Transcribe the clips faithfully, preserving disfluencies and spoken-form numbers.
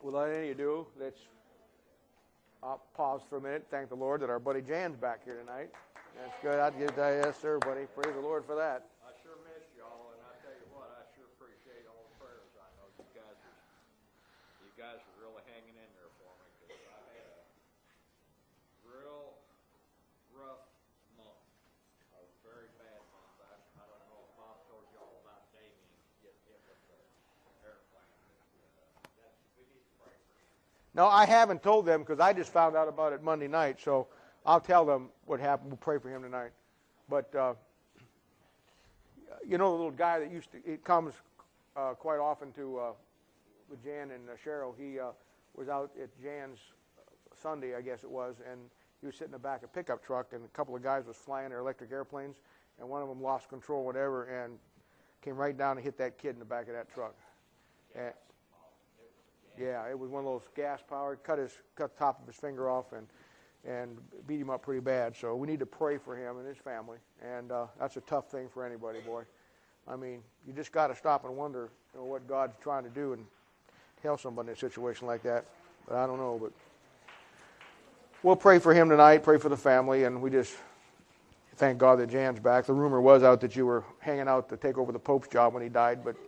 Without any ado, let's uh, pause for a minute. Thank the Lord that our buddy Jan's back here tonight. That's good. I'd give that, yes, sir, buddy. Praise the Lord for that. I sure miss y'all, and I tell you what, I sure appreciate all the prayers. I know you guys are, you guys are really hanging in there for me, because I had a real rough month, a very bad month. I, I don't know if Bob told y'all about Damien getting hit with the airplane. But, uh, that's, we need to pray for him. No, I haven't told them because I just found out about it Monday night, so I'll tell them what happened. We'll pray for him tonight. But, uh, you know, the little guy that used to, he comes uh, quite often to, uh, with Jan and uh, Cheryl, he uh, was out at Jan's Sunday, I guess it was, and he was sitting in the back of a pickup truck, and a couple of guys was flying their electric airplanes, and one of them lost control, whatever, and came right down and hit that kid in the back of that truck. And, yeah, it was one of those gas-powered, cut his, cut the top of his finger off, and and beat him up pretty bad. So we need to pray for him and his family. And uh, that's a tough thing for anybody, boy. I mean, you just got to stop and wonder, you know, what God's trying to do and tell somebody in a situation like that. But I don't know. But we'll pray for him tonight, pray for the family, and we just thank God that Jan's back. The rumor was out that you were hanging out to take over the Pope's job when he died, but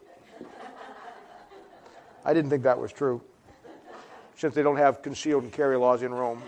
I didn't think that was true, since they don't have concealed and carry laws in Rome.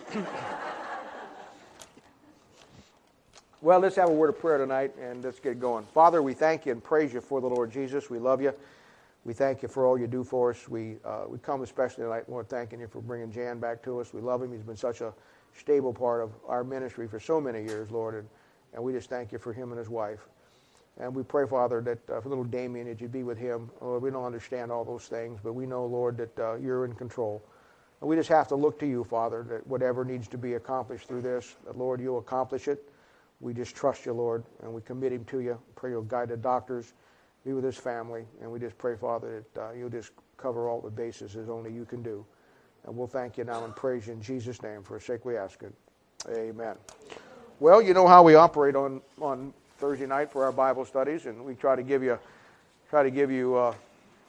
Well, let's have a word of prayer tonight, and let's get going. Father, we thank you and praise you for the Lord Jesus. We love you. We thank you for all you do for us. We uh, we come especially tonight, Lord, thanking you for bringing Jan back to us. We love him. He's been such a stable part of our ministry for so many years, Lord, and, and we just thank you for him and his wife. And we pray, Father, that uh, for little Damien, that you'd be with him. Lord, we don't understand all those things, but we know, Lord, that uh, you're in control. And we just have to look to you, Father, that whatever needs to be accomplished through this, that, Lord, you'll accomplish it. We just trust you, Lord, and we commit him to you. Pray you'll guide the doctors, be with his family, and we just pray, Father, that uh, you'll just cover all the bases as only you can do. And we'll thank you now and praise you in Jesus' name. For his sake we ask it. Amen. Well, you know how we operate on, on Thursday night for our Bible studies, and we try to give you try to give you uh,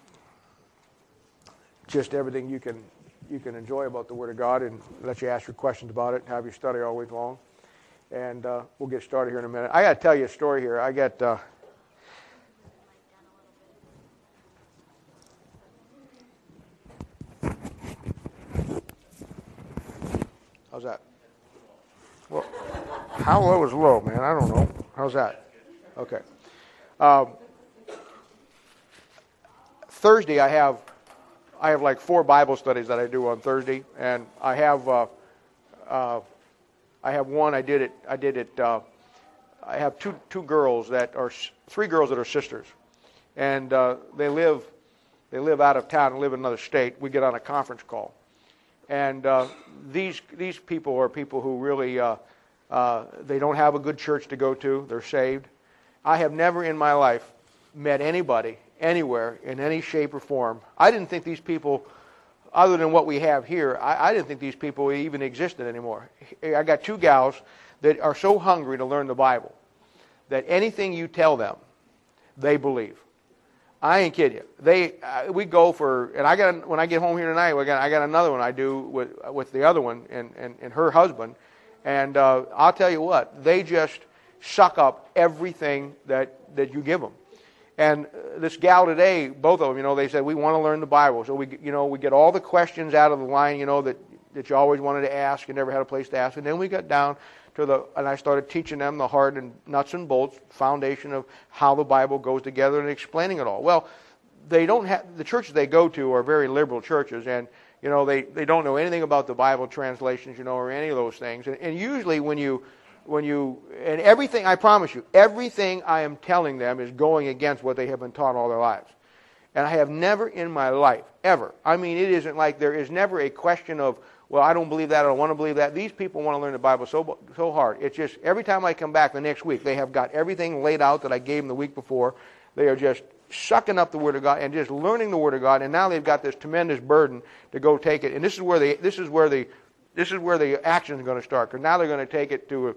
just everything you can you can enjoy about the Word of God, and let you ask your questions about it, and have you study all week long. And uh, we'll get started here in a minute. I got to tell you a story here. I got uh, how's that? Well, how low is low, man? I don't know. How's that? Okay. Um, Thursday, I have I have like four Bible studies that I do on Thursday, and I have. Uh, uh, I have one. I did it. I did it. Uh, I have two two girls that are three girls that are sisters, and uh, they live they live out of town and live in another state. We get on a conference call, and uh, these these people are people who really uh, uh, they don't have a good church to go to. They're saved. I have never in my life met anybody anywhere in any shape or form. I didn't think these people, other than what we have here, I, I didn't think these people even existed anymore. I got two gals that are so hungry to learn the Bible that anything you tell them, they believe. I ain't kidding you. They, uh, we go for, and I got when I get home here tonight, I got I got another one I do with with the other one and and, and her husband, and uh, I'll tell you what, they just suck up everything that that you give them. And this gal today, both of them, you know, they said, we want to learn the Bible. So we, you know, we get all the questions out of the line, you know, that, that you always wanted to ask. You never had a place to ask. And then we got down to the, and I started teaching them the hard and nuts and bolts foundation of how the Bible goes together and explaining it all. Well, they don't have, the churches they go to are very liberal churches, and, you know, they, they don't know anything about the Bible translations, you know, or any of those things. And, and usually when you, When you, and everything, I promise you, everything I am telling them is going against what they have been taught all their lives. And I have never in my life, ever, I mean, it isn't like there is never a question of, well, I don't believe that, I don't want to believe that. These people want to learn the Bible so so hard. It's just, every time I come back the next week, they have got everything laid out that I gave them the week before. They are just sucking up the Word of God and just learning the Word of God, and now they've got this tremendous burden to go take it. And this is where they, this is where the, this is where the action is going to start, because now they're going to take it to a,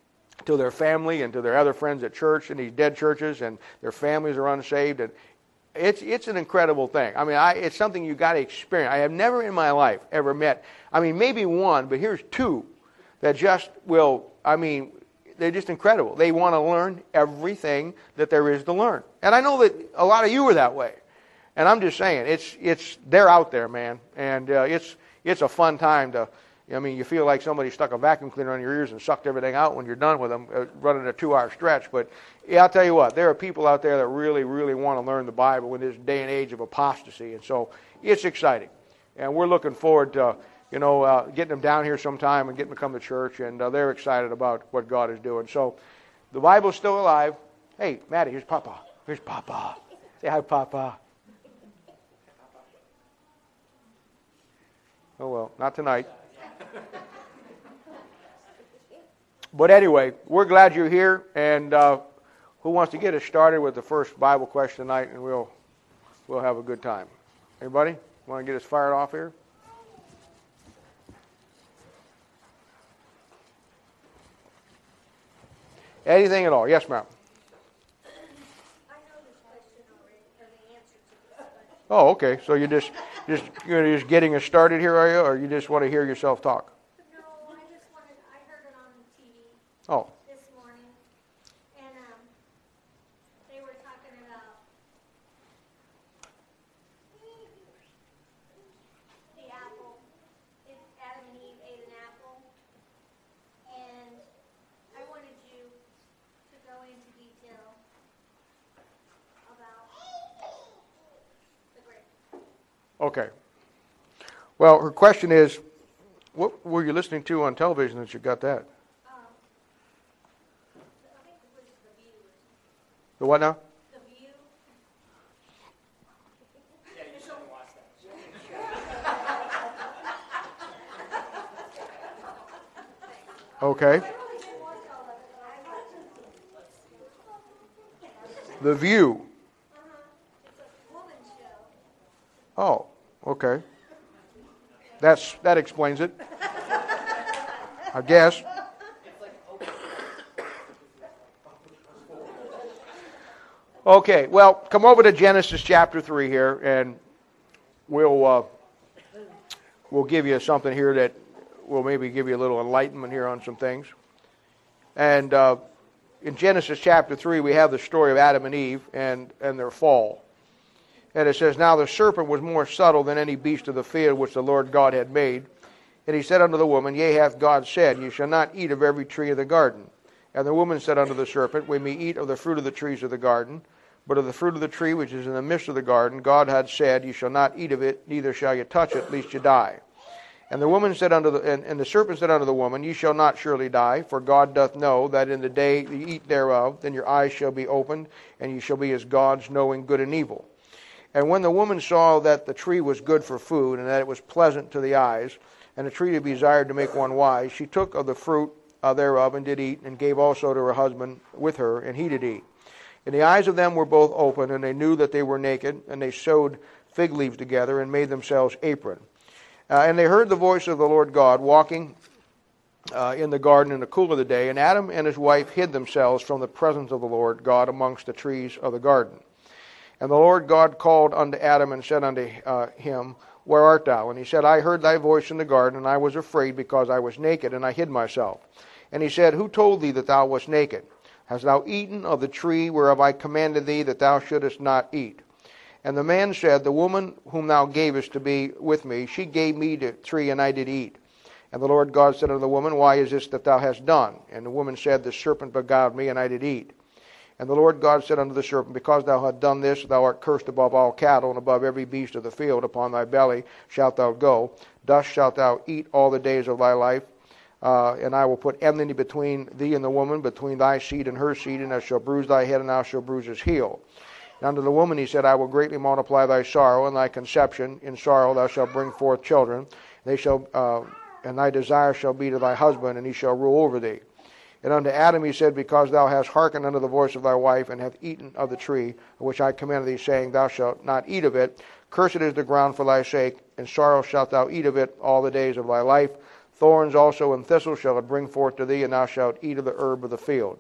to their family and to their other friends at church in these dead churches, and their families are unsaved. And It's it's an incredible thing. I mean, I, it's something you got to experience. I have never in my life ever met, I mean, maybe one, but here's two that just will, I mean, they're just incredible. They want to learn everything that there is to learn. And I know that a lot of you are that way. And I'm just saying, it's it's they're out there, man. And uh, it's it's a fun time to, I mean, you feel like somebody stuck a vacuum cleaner on your ears and sucked everything out when you're done with them, uh, running a two-hour stretch. But yeah, I'll tell you what, there are people out there that really, really want to learn the Bible in this day and age of apostasy. And so it's exciting. And we're looking forward to, you know, uh, getting them down here sometime and getting them to come to church. And uh, they're excited about what God is doing. So the Bible's still alive. Hey, Maddie, here's Papa. Here's Papa. Say hi, Papa. Oh, well, not tonight. But anyway, we're glad you're here. And uh, who wants to get us started with the first Bible question tonight? And we'll we'll have a good time. Anybody want to get us fired off here? Anything at all? Yes, ma'am. Oh, okay. So you're just just you're just getting us started here, are you, or you just want to hear yourself talk? No, I just wanted. I heard it on T V. Oh. This morning, and um, they were talking about the apple. If Adam and Eve ate an apple, and I wanted you to go into detail about the grape. Okay. Well, her question is, what were you listening to on television that you got that? Um, I think it was The View. The what now? The View. Yeah, you should watch that. Okay. I really didn't watch all of it, but I watched The View. Uh-huh. It's a woman show. Oh, okay. That's that explains it. I guess. Okay, well, come over to Genesis chapter three here, and we'll uh, we'll give you something here that will maybe give you a little enlightenment here on some things. And uh, in Genesis chapter three, we have the story of Adam and Eve and, and their fall. And it says, Now the serpent was more subtle than any beast of the field which the Lord God had made. And he said unto the woman, Yea, hath God said, You shall not eat of every tree of the garden. And the woman said unto the serpent, We may eat of the fruit of the trees of the garden, but of the fruit of the tree which is in the midst of the garden, God had said, You shall not eat of it, neither shall you touch it, lest you die. And the woman said unto the and, and the serpent said unto the woman, Ye shall not surely die, for God doth know that in the day you eat thereof, then your eyes shall be opened, and ye shall be as gods, knowing good and evil. And when the woman saw that the tree was good for food, and that it was pleasant to the eyes, and a tree to be desired to make one wise, she took of the fruit uh, thereof, and did eat, and gave also to her husband with her, and he did eat. And the eyes of them were both open, and they knew that they were naked, and they sewed fig leaves together, and made themselves apron. Uh, and they heard the voice of the Lord God walking uh, in the garden in the cool of the day, and Adam and his wife hid themselves from the presence of the Lord God amongst the trees of the garden. And the Lord God called unto Adam and said unto uh, him, Where art thou? And he said, I heard thy voice in the garden, and I was afraid, because I was naked, and I hid myself. And he said, Who told thee that thou wast naked? Hast thou eaten of the tree whereof I commanded thee that thou shouldest not eat? And the man said, The woman whom thou gavest to be with me, she gave me the tree, and I did eat. And the Lord God said unto the woman, Why is this that thou hast done? And the woman said, The serpent beguiled me, and I did eat. And the Lord God said unto the serpent, Because thou hast done this, thou art cursed above all cattle, and above every beast of the field. Upon thy belly shalt thou go. Dust shalt thou eat all the days of thy life. Uh, and I will put enmity between thee and the woman, between thy seed and her seed, and thou shalt bruise thy head, and thou shalt bruise his heel. And unto the woman he said, I will greatly multiply thy sorrow and thy conception. In sorrow thou shalt bring forth children. They shall, uh, and thy desire shall be to thy husband, and he shall rule over thee. And unto Adam he said, Because thou hast hearkened unto the voice of thy wife, and hast eaten of the tree, of which I commanded thee, saying, Thou shalt not eat of it. Cursed is the ground for thy sake, and sorrow shalt thou eat of it all the days of thy life. Thorns also and thistles shall it bring forth to thee, and thou shalt eat of the herb of the field.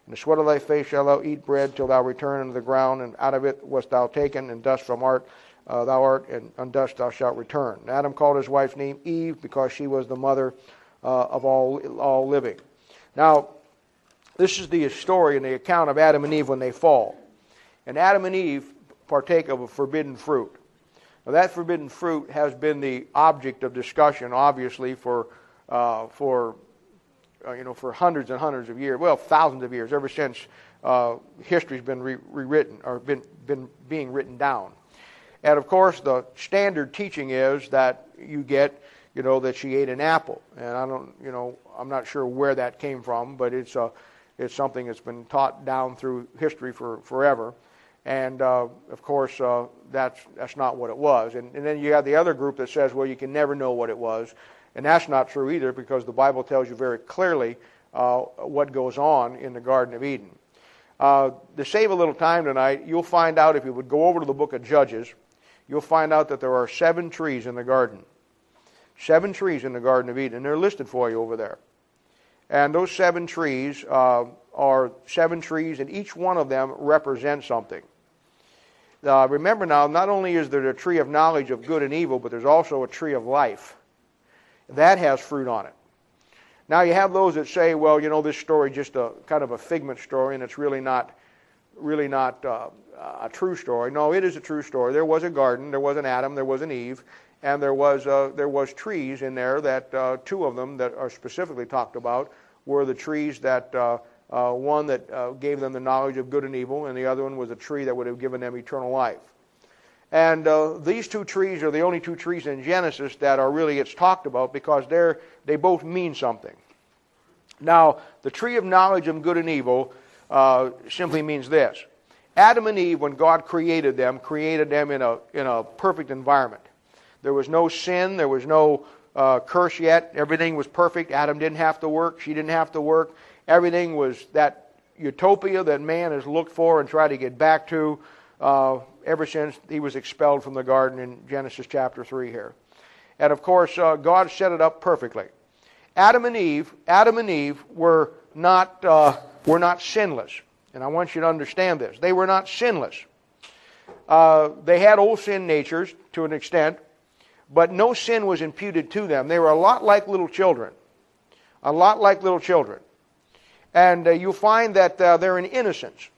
In the sweat of thy face shalt thou eat bread till thou return unto the ground, and out of it wast thou taken, and dust from art uh, thou art, and on dust thou shalt return. And Adam called his wife's name Eve, because she was the mother uh, of all, all living. Now, this is the story and the account of Adam and Eve when they fall. And Adam and Eve partake of a forbidden fruit. Now, that forbidden fruit has been the object of discussion, obviously, for uh, for uh, you know for hundreds and hundreds of years, well, thousands of years, ever since uh, history's been re- rewritten or been been being written down. And of course, the standard teaching is that you get, you know, that she ate an apple, and I don't, you know, I'm not sure where that came from, but it's a it's something that's been taught down through history for forever. And, uh, of course, uh, that's that's not what it was. And, and then you have the other group that says, well, you can never know what it was. And that's not true either, because the Bible tells you very clearly uh, what goes on in the Garden of Eden. Uh, to save a little time tonight, you'll find out, if you would go over to the book of Judges, you'll find out that there are seven trees in the garden. Seven trees in the Garden of Eden, and they're listed for you over there. And those seven trees uh, are seven trees, and each one of them represents something. Uh, remember now, not only is there a tree of knowledge of good and evil, but there's also a tree of life. That has fruit on it. Now you have those that say, well, you know, this story is just a kind of a figment story, and it's really not, really not uh, a true story. No, it is a true story. There was a garden, there was an Adam, there was an Eve, and there was uh, there was trees in there that uh, two of them that are specifically talked about were the trees that uh, uh, one that uh, gave them the knowledge of good and evil, and the other one was a tree that would have given them eternal life. And uh, these two trees are the only two trees in Genesis that are really it's talked about, because they're they both mean something. Now, the tree of knowledge of good and evil uh, simply means this: Adam and Eve, when God created them, created them in a in a perfect environment. There was no sin. There was no uh, curse yet. Everything was perfect. Adam didn't have to work. She didn't have to work. Everything was that utopia that man has looked for and tried to get back to uh, ever since he was expelled from the garden in Genesis chapter three here. And of course, uh, God set it up perfectly. Adam and Eve, Adam and Eve were not uh, were not sinless, and I want you to understand this. They were not sinless. Uh, they had old sin natures to an extent, but no sin was imputed to them. They were a lot like little children, a lot like little children. And uh, you'll find that uh, they're in innocence.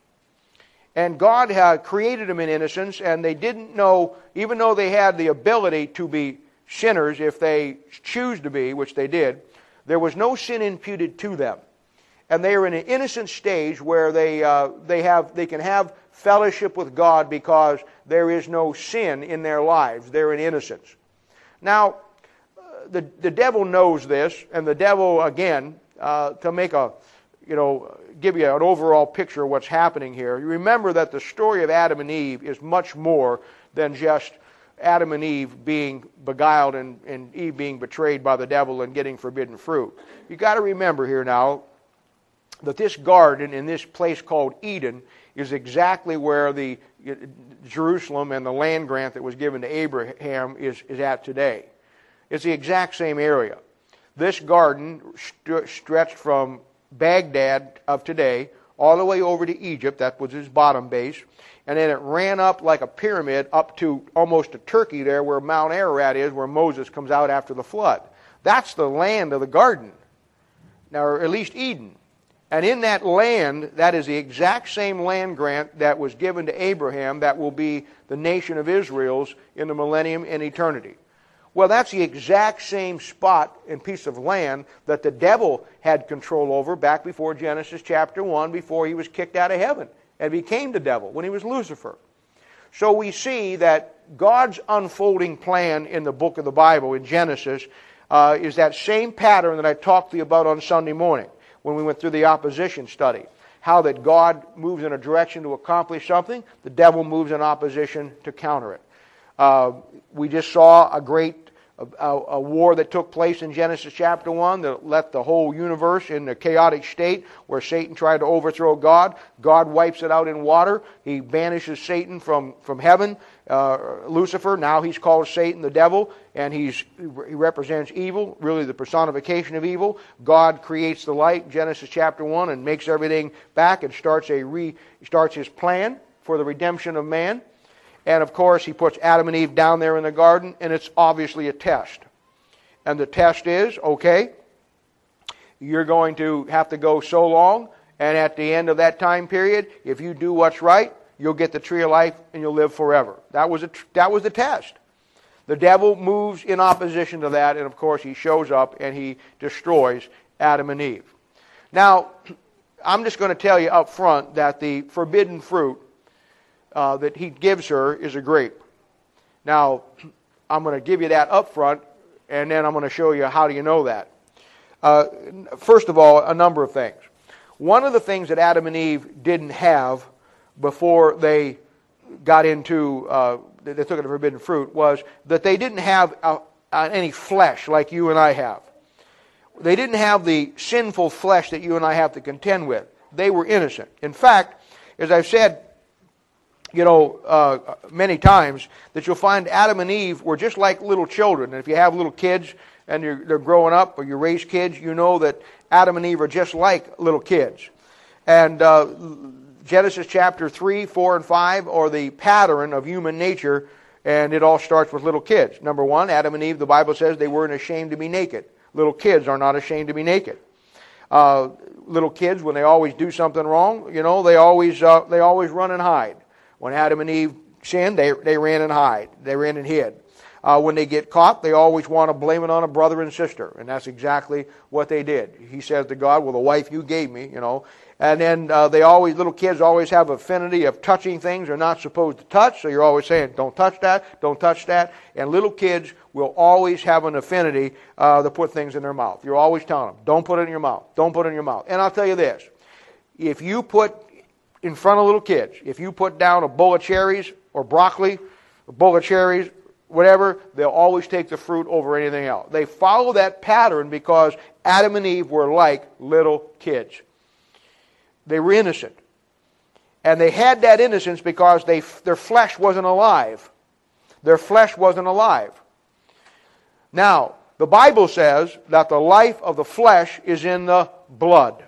And God had created them in innocence, and they didn't know, even though they had the ability to be sinners if they choose to be, which they did, there was no sin imputed to them. And they are in an innocent stage where they uh, they have they can have fellowship with God because there is no sin in their lives. They're in innocence. Now, uh, the the devil knows this, and the devil, again, uh, to make a you know give you an overall picture of what's happening here. You remember that the story of Adam and Eve is much more than just Adam and Eve being beguiled and, and Eve being betrayed by the devil and getting forbidden fruit. You got to remember here now that this garden in this place called Eden is exactly where the Jerusalem and the land grant that was given to Abraham is, is at today. It's the exact same area. This garden st- stretched from Baghdad of today all the way over to Egypt. That was its bottom base. And then it ran up like a pyramid up to almost to Turkey there, where Mount Ararat is, where Moses comes out after the flood. That's the land of the garden. Now, or at least Eden. And in that land, that is the exact same land grant that was given to Abraham that will be the nation of Israel's in the millennium and eternity. Well, that's the exact same spot and piece of land that the devil had control over back before Genesis chapter one, before he was kicked out of heaven and became the devil when he was Lucifer. So we see that God's unfolding plan in the book of the Bible, in Genesis, uh, is that same pattern that I talked to you about on Sunday morning when we went through the opposition study. How that God moves in a direction to accomplish something, the devil moves in opposition to counter it. Uh, we just saw a great a, a war that took place in Genesis chapter one that left the whole universe in a chaotic state where Satan tried to overthrow God. God wipes it out in water. He banishes Satan from, from heaven. Uh, Lucifer, now he's called Satan, the devil, and he's, he represents evil, really the personification of evil. God creates the light, Genesis chapter one, and makes everything back and starts a re, starts his plan for the redemption of man. And of course, he puts Adam and Eve down there in the garden, and it's obviously a test. And the test is, okay, you're going to have to go so long, and at the end of that time period, if you do what's right, you'll get the tree of life and you'll live forever. That was a, that was the test. The devil moves in opposition to that, and of course he shows up and he destroys Adam and Eve. Now, I'm just going to tell you up front that the forbidden fruit uh, that he gives her is a grape. Now, I'm going to give you that up front, and then I'm going to show you how do you know that. Uh, first of all, a number of things. One of the things that Adam and Eve didn't have before they got into, uh, they took the forbidden fruit, was that they didn't have uh, uh, any flesh like you and I have. They didn't have the sinful flesh that you and I have to contend with. They were innocent. In fact, as I've said, you know, uh, many times, that you'll find Adam and Eve were just like little children. And if you have little kids and you're, they're growing up, or you raise kids, you know that Adam and Eve are just like little kids. And uh, Genesis chapter three, four, and five are the pattern of human nature, and it all starts with little kids. Number one, Adam and Eve, the Bible says they weren't ashamed to be naked. Little kids are not ashamed to be naked. Uh, little kids, when they always do something wrong, you know, they always uh, they always run and hide. When Adam and Eve sinned, they they ran and hide. They ran and hid. Uh, when they get caught, they always want to blame it on a brother and sister, and that's exactly what they did. He says to God, "Well, the wife you gave me, you know." And then uh, they always, little kids always have affinity of touching things they're not supposed to touch. So you're always saying, "Don't touch that, don't touch that." And little kids will always have an affinity uh, to put things in their mouth. You're always telling them, "Don't put it in your mouth, don't put it in your mouth." And I'll tell you this: if you put in front of little kids, if you put down a bowl of cherries or broccoli, a bowl of cherries, whatever, they'll always take the fruit over anything else. They follow that pattern because Adam and Eve were like little kids. They were innocent. And they had that innocence because they, their flesh wasn't alive. Their flesh wasn't alive. Now, the Bible says that the life of the flesh is in the blood.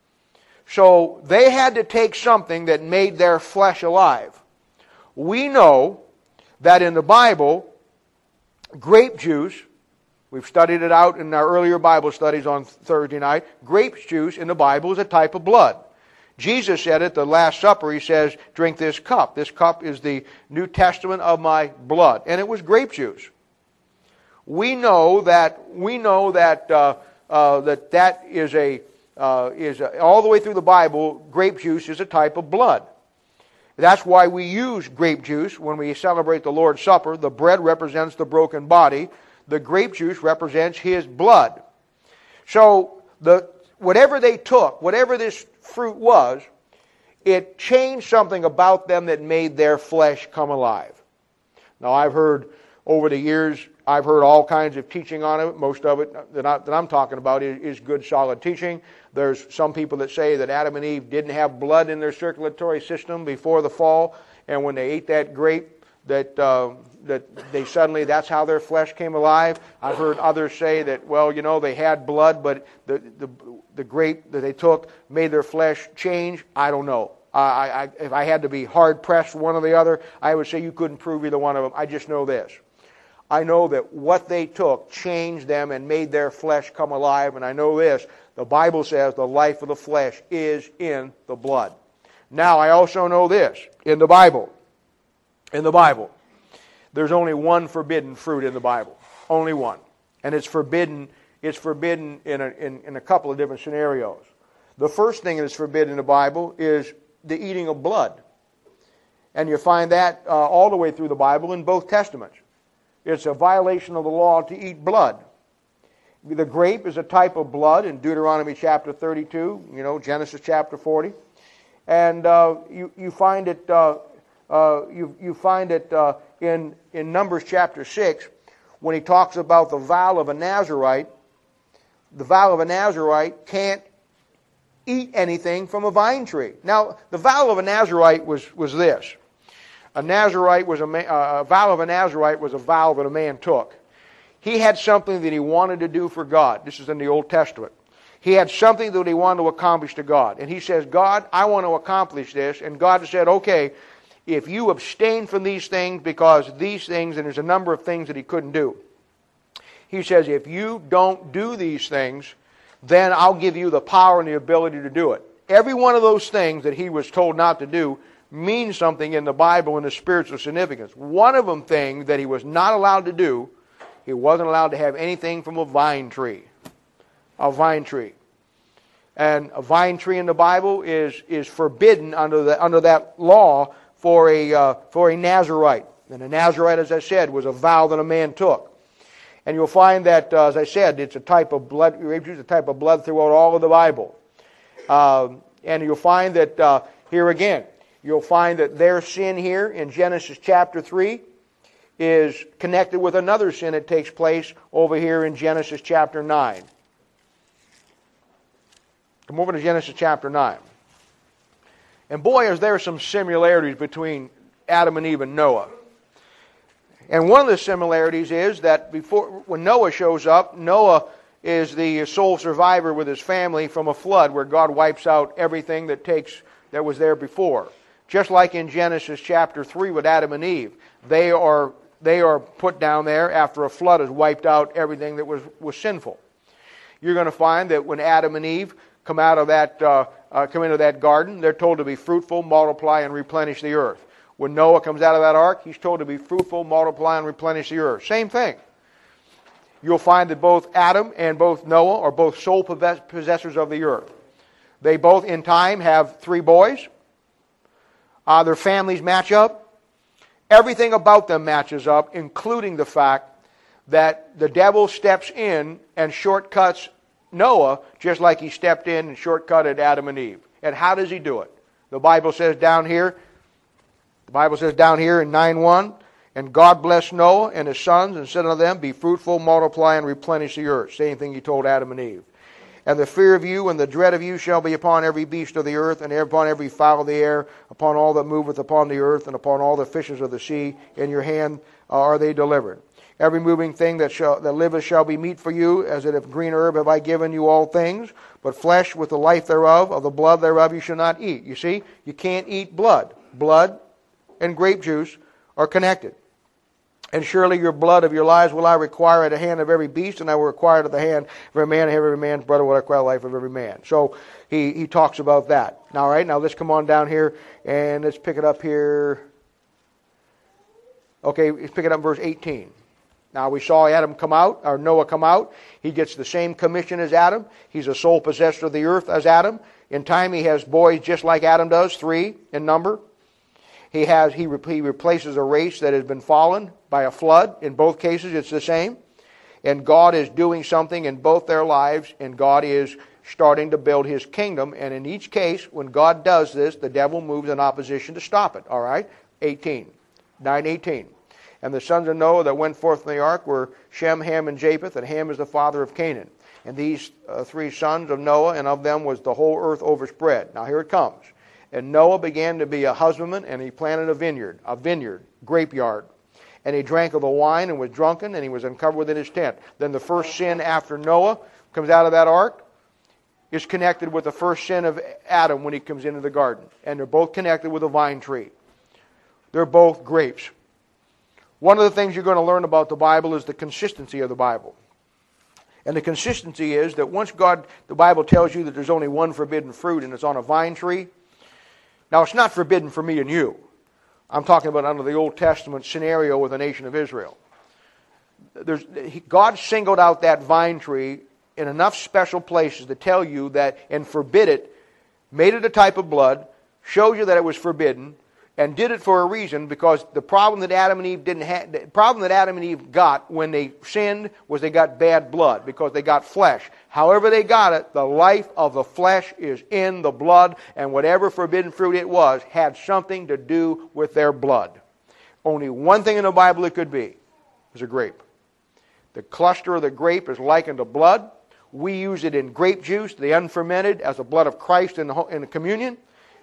So they had to take something that made their flesh alive. We know that in the Bible, grape juice, we've studied it out in our earlier Bible studies on Thursday night, grape juice in the Bible is a type of blood. Jesus said at the Last Supper, he says, "Drink this cup. This cup is the New Testament of my blood." And it was grape juice. We know that we know that uh, uh, that that is a uh, is a, all the way through the Bible, grape juice is a type of blood. That's why we use grape juice when we celebrate the Lord's Supper. The bread represents the broken body. The grape juice represents His blood. So the whatever they took, whatever this fruit was, it changed something about them that made their flesh come alive. Now, I've heard over the years, I've heard all kinds of teaching on it. Most of it that, I, that I'm talking about is, is good, solid teaching. There's some people that say that Adam and Eve didn't have blood in their circulatory system before the fall, and when they ate that grape, that uh, that they suddenly, that's how their flesh came alive. I've heard others say that, well, you know, they had blood, but the the, the grape that they took made their flesh change. I don't know. I, I, if I had to be hard-pressed for one or the other, I would say you couldn't prove either one of them. I just know this. I know that what they took changed them and made their flesh come alive, and I know this. The Bible says the life of the flesh is in the blood. Now, I also know this. In the Bible, in the Bible, there's only one forbidden fruit in the Bible. Only one. And it's forbidden, it's forbidden in a, in, in a couple of different scenarios. The first thing that's forbidden in the Bible is the eating of blood. And you find that uh, all the way through the Bible in both Testaments. It's a violation of the law to eat blood. The grape is a type of blood in Deuteronomy chapter thirty-two, you know, Genesis chapter forty. And uh, you, you find it, uh, uh, you, you find it uh, in, in Numbers chapter six, when he talks about the vow of a Nazirite. The vow of a Nazirite can't eat anything from a vine tree. Now, the vow of a Nazirite was, was this. A Nazarite was a, ma- uh, a vow of a Nazarite was a vow that a man took. He had something that he wanted to do for God. This is in the Old Testament. He had something that he wanted to accomplish to God. And he says, God, I want to accomplish this. And God said, okay, if you abstain from these things, because these things, and there's a number of things that he couldn't do. He says, if you don't do these things, then I'll give you the power and the ability to do it. Every one of those things that he was told not to do means something in the Bible in the spiritual significance. One of them thing that he was not allowed to do, he wasn't allowed to have anything from a vine tree. A vine tree. And a vine tree in the Bible is, is forbidden under, the, under that law for a, uh, for a Nazarite. And a Nazarite, as I said, was a vow that a man took. And you'll find that, uh, as I said, it's a type of blood, it's a type of blood throughout all of the Bible. Um, and you'll find that, uh, here again, you'll find that their sin here in Genesis chapter three is connected with another sin that takes place over here in Genesis chapter nine. Come over to Genesis chapter nine. And boy, is there some similarities between Adam and Eve and Noah. And one of the similarities is that before, when Noah shows up, Noah is the sole survivor with his family from a flood where God wipes out everything that takes that was there before. Just like in Genesis chapter three with Adam and Eve, they are they are put down there after a flood has wiped out everything that was, was sinful. You're going to find that when Adam and Eve come out of that uh, uh, come into that garden, they're told to be fruitful, multiply, and replenish the earth. When Noah comes out of that ark, he's told to be fruitful, multiply, and replenish the earth. Same thing. You'll find that both Adam and both Noah are both sole possessors of the earth. They both, in time, have three boys. Uh, their families match up. Everything about them matches up, including the fact that the devil steps in and shortcuts Noah just like he stepped in and shortcutted Adam and Eve. And how does he do it? The Bible says down here, The Bible says down here in nine one, and God blessed Noah and his sons and said unto them, be fruitful, multiply, and replenish the earth. Same thing he told Adam and Eve. And the fear of you and the dread of you shall be upon every beast of the earth, and upon every fowl of the air, upon all that moveth upon the earth, and upon all the fishes of the sea. In your hand are they delivered. Every moving thing that shall that liveth shall be meat for you, as it if green herb have I given you all things. But flesh with the life thereof, of the blood thereof you shall not eat. You see, you can't eat blood. Blood and grape juice are connected. And surely your blood of your lives will I require at the hand of every beast, and I will require it at the hand of every man, and every man's brother will I require the life of every man. So he, he talks about that. Now, all right, now let's come on down here, and let's pick it up here. Okay, let's pick it up in verse eighteen. Now we saw Adam come out, or Noah come out. He gets the same commission as Adam. He's a sole possessor of the earth as Adam. In time he has boys just like Adam does, three in number. He has he, re- he replaces a race that has been fallen by a flood. In both cases it's the same. And God is doing something in both their lives, and God is starting to build His kingdom. And in each case, when God does this, the devil moves in opposition to stop it. All right? eighteen. nine eighteen. And the sons of Noah that went forth from the ark were Shem, Ham, and Japheth, and Ham is the father of Canaan. And these uh, three sons of Noah, and of them was the whole earth overspread. Now here it comes. And Noah began to be a husbandman, and he planted a vineyard, a vineyard, grape yard. And he drank of the wine and was drunken, and he was uncovered within his tent. Then the first sin after Noah comes out of that ark is connected with the first sin of Adam when he comes into the garden. And they're both connected with a vine tree. They're both grapes. One of the things you're going to learn about the Bible is the consistency of the Bible. And the consistency is that once God, the Bible tells you that there's only one forbidden fruit and it's on a vine tree. Now it's not forbidden for me and you. I'm talking about under the Old Testament scenario with the nation of Israel. There's, God singled out that vine tree in enough special places to tell you that and forbid it, made it a type of blood, shows you that it was forbidden, and did it for a reason, because the problem that Adam and Eve didn't have, the problem that Adam and Eve got when they sinned was they got bad blood, because they got flesh. However they got it, the life of the flesh is in the blood, and whatever forbidden fruit it was had something to do with their blood. Only one thing in the Bible it could be was a grape. The cluster of the grape is likened to blood. We use it in grape juice, the unfermented, as the blood of Christ in the, in the communion.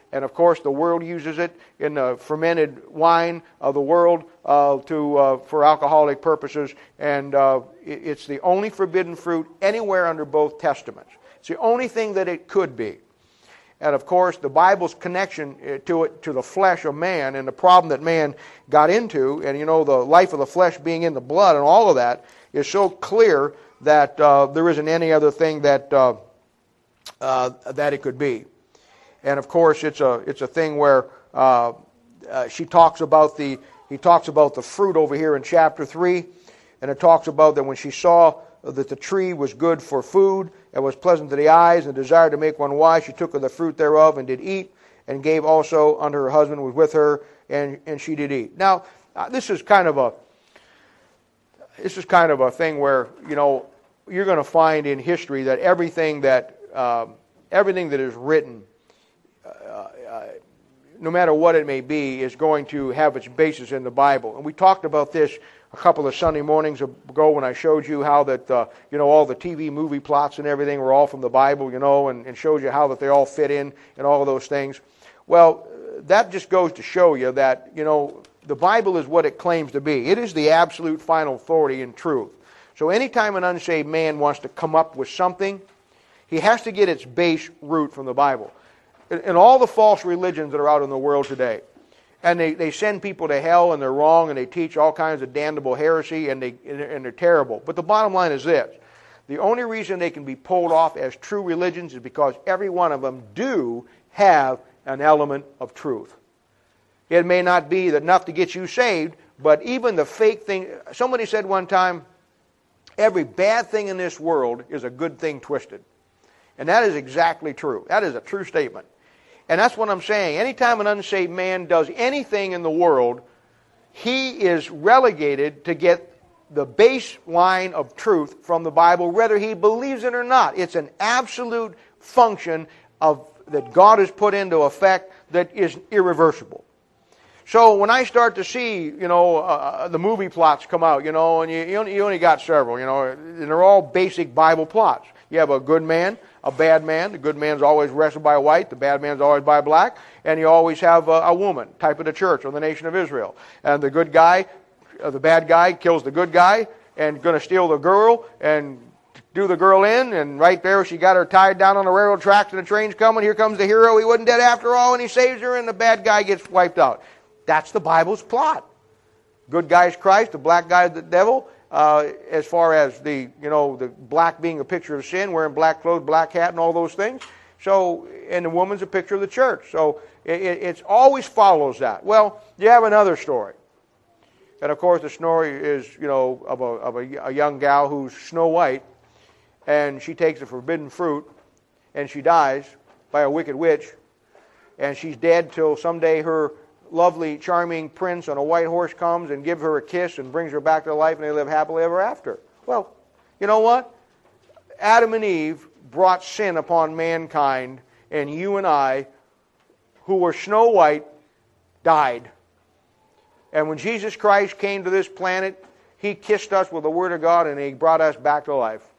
And of course, the world uses it in the fermented wine of the world uh, to uh, for alcoholic purposes. And uh, it, it's the only forbidden fruit anywhere under both testaments. It's the only thing that it could be. And of course, the Bible's connection to it, to the flesh of man, and the problem that man got into, and you know, the life of the flesh being in the blood, and all of that is so clear that uh, there isn't any other thing that uh, uh, that it could be. And of course, it's a it's a thing where uh, uh, she talks about the he talks about the fruit over here in chapter three, and it talks about that when she saw that the tree was good for food and was pleasant to the eyes and desired to make one wise, she took of the fruit thereof and did eat, and gave also unto her husband who was with her, and and she did eat. Now, uh, this is kind of a this is kind of a thing where, you know, you're going to find in history that everything that uh, everything that is written, uh, uh, no matter what it may be, is going to have its basis in the Bible. And we talked about this a couple of Sunday mornings ago when I showed you how that, uh, you know, all the T V movie plots and everything were all from the Bible, you know, and, and showed you how that they all fit in and all of those things. Well, that just goes to show you that, you know, the Bible is what it claims to be. It is the absolute final authority in truth. So anytime an unsaved man wants to come up with something, he has to get its base root from the Bible. In, in all the false religions that are out in the world today, and they, they send people to hell, and they're wrong, and they teach all kinds of damnable heresy, and, they, and they're terrible. But the bottom line is this. The only reason they can be pulled off as true religions is because every one of them do have an element of truth. It may not be enough to get you saved, but even the fake thing... Somebody said one time, every bad thing in this world is a good thing twisted. And that is exactly true. That is a true statement. And that's what I'm saying. Anytime an unsaved man does anything in the world, he is relegated to get the baseline of truth from the Bible, whether he believes it or not. It's an absolute function of that God has put into effect that is irreversible. So when I start to see, you know, uh, the movie plots come out, you know, and you, you, only, you only got several, you know, and they're all basic Bible plots. You have a good man, a bad man. The good man's always wrestled by a white. The bad man's always by a black. And you always have a, a woman, type of the church or the nation of Israel. And the good guy, uh, the bad guy kills the good guy and going to steal the girl and do the girl in. And right there she got her tied down on the railroad tracks and the train's coming. Here comes the hero. He wasn't dead after all, and he saves her, and the bad guy gets wiped out. That's the Bible's plot. Good guy is Christ, the black guy is the devil. Uh, as far as the, you know, the black being a picture of sin, wearing black clothes, black hat, and all those things. So, and the woman's a picture of the church. So, it, it always follows that. Well, you have another story. And of course, the story is, you know, of a, of a, a young gal who's Snow White, and she takes the forbidden fruit, and she dies by a wicked witch, and she's dead till someday her lovely, charming prince on a white horse comes and gives her a kiss and brings her back to life, and they live happily ever after. Well, you know what? Adam and Eve brought sin upon mankind, and you and I, who were Snow White, died. And when Jesus Christ came to this planet, He kissed us with the Word of God, and He brought us back to life.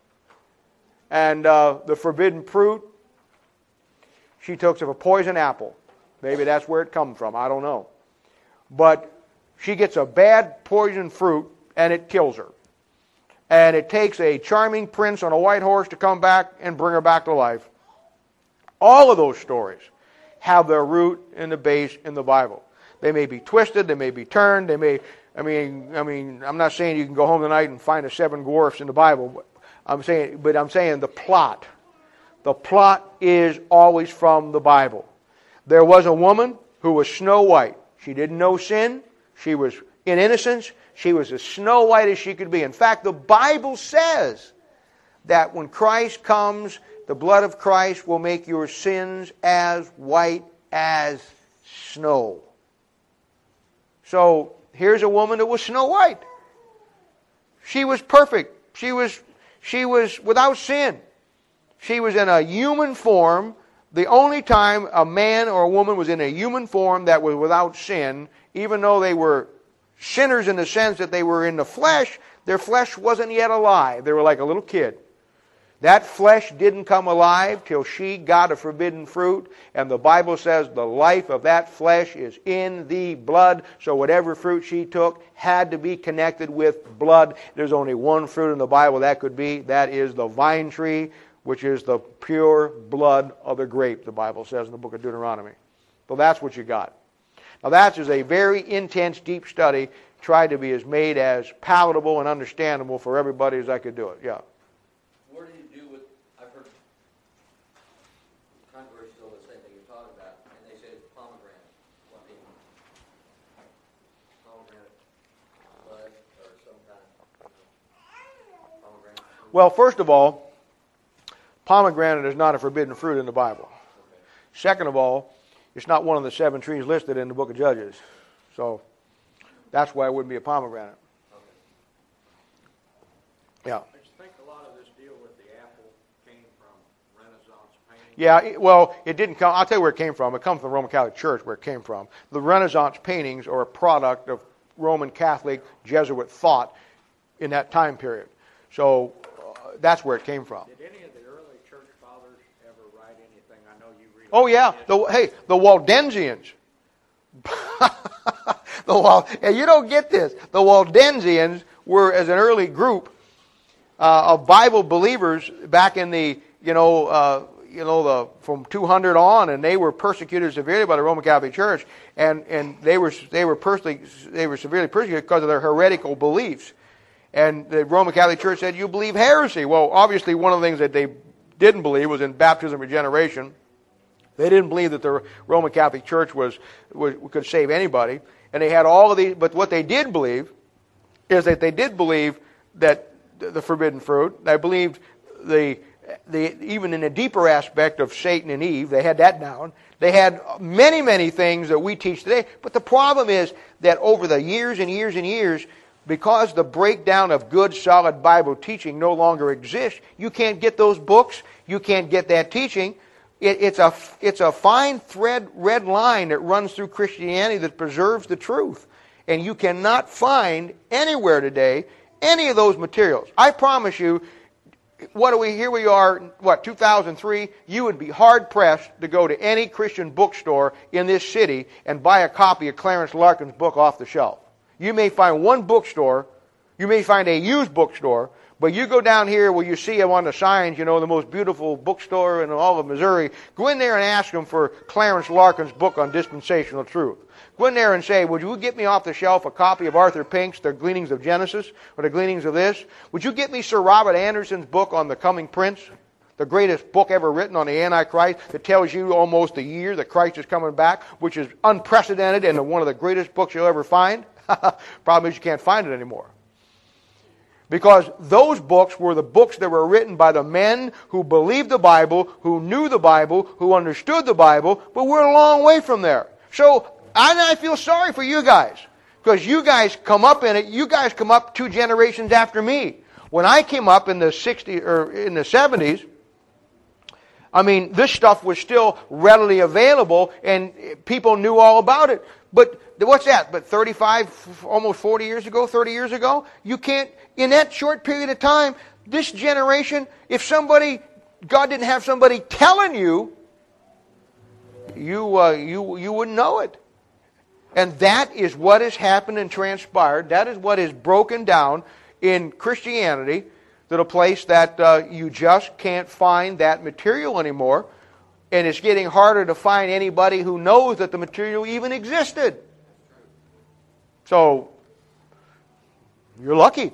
And uh, the forbidden fruit, she took of a poison apple. Maybe that's where it comes from. I don't know. But she gets a bad poison fruit, and it kills her. And it takes a charming prince on a white horse to come back and bring her back to life. All of those stories have their root in the base in the Bible. They may be twisted. They may be turned. They may. I mean. I mean. I'm not saying you can go home tonight and find the seven dwarfs in the Bible. But I'm saying. But I'm saying the plot. The plot is always from the Bible. There was a woman who was Snow White. She didn't know sin. She was in innocence. She was as snow white as she could be. In fact, the Bible says that when Christ comes, the blood of Christ will make your sins as white as snow. So here's a woman that was Snow White. She was perfect. She was, she was without sin. She was in a human form. The only time a man or a woman was in a human form that was without sin, even though they were sinners in the sense that they were in the flesh, their flesh wasn't yet alive. They were like a little kid. That flesh didn't come alive till she got a forbidden fruit, and the Bible says the life of that flesh is in the blood, so whatever fruit she took had to be connected with blood. There's only one fruit in the Bible that could be, that is the vine tree, which is the pure blood of the grape, the Bible says in the book of Deuteronomy. So that's what you got. Now that is a very intense, deep study, tried to be as made as palatable and understandable for everybody as I could do it. Yeah. What do you do with, I've heard controversy over the same thing you're talking about, and they say it's pomegranate. What do you mean? Pomegranate bud or some kind of, you know, pomegranate fruit? Well, first of all, pomegranate is not a forbidden fruit in the Bible. Okay. Second of all, it's not one of the seven trees listed in the book of Judges. So that's why it wouldn't be a pomegranate. Okay. Yeah. I just think a lot of this deal with the apple came from Renaissance painting. Yeah, it- well, it didn't come, I'll tell you where it came from. It comes from the Roman Catholic Church, where it came from. The Renaissance paintings are a product of Roman Catholic Jesuit thought in that time period. So uh, that's where it came from. Did any of the early church fathers ever write anything? I know you read. Oh yeah, the, hey, the Waldensians. the Wal, and you don't get this. The Waldensians were, as an early group uh, of Bible believers back in the, you know, uh, you know, the from two hundred on, and they were persecuted severely by the Roman Catholic Church, and and they were they were personally they were severely persecuted because of their heretical beliefs. And the Roman Catholic Church said, "You believe heresy." Well, obviously, one of the things that they didn't believe was in baptism regeneration. They didn't believe that the Roman Catholic Church was, was could save anybody, and they had all of these. But what they did believe is that they did believe that the forbidden fruit. They believed the the even in a deeper aspect of Satan and Eve. They had that down. They had many many things that we teach today. But the problem is that over the years and years and years, because the breakdown of good, solid Bible teaching no longer exists, you can't get those books. You can't get that teaching. It, it's a it's a fine thread, red line that runs through Christianity that preserves the truth. And you cannot find anywhere today any of those materials. I promise you, what do we? Here we are, what, two thousand three? You would be hard pressed to go to any Christian bookstore in this city and buy a copy of Clarence Larkin's book off the shelf. You may find one bookstore, you may find a used bookstore, but you go down here where you see them on the signs, you know, the most beautiful bookstore in all of Missouri. Go in there and ask them for Clarence Larkin's book on dispensational truth. Go in there and say, would you get me off the shelf a copy of Arthur Pink's The Gleanings of Genesis, or The Gleanings of this? Would you get me Sir Robert Anderson's book on the coming prince? The greatest book ever written on the Antichrist that tells you almost the year that Christ is coming back, which is unprecedented and one of the greatest books you'll ever find. Problem is you can't find it anymore. Because those books were the books that were written by the men who believed the Bible, who knew the Bible, who understood the Bible, but we're a long way from there. So I, I feel sorry for you guys, because you guys come up in it. You guys come up two generations after me. When I came up in the sixties or in the seventies, I mean, this stuff was still readily available, and people knew all about it. But what's that? But thirty-five, almost forty years ago, thirty years ago, you can't. In that short period of time, this generation, if somebody, God didn't have somebody telling you, you uh, you you wouldn't know it. And that is what has happened and transpired. That is what is broken down in Christianity, to the place that uh, you just can't find that material anymore. And it's getting harder to find anybody who knows that the material even existed. So, you're lucky.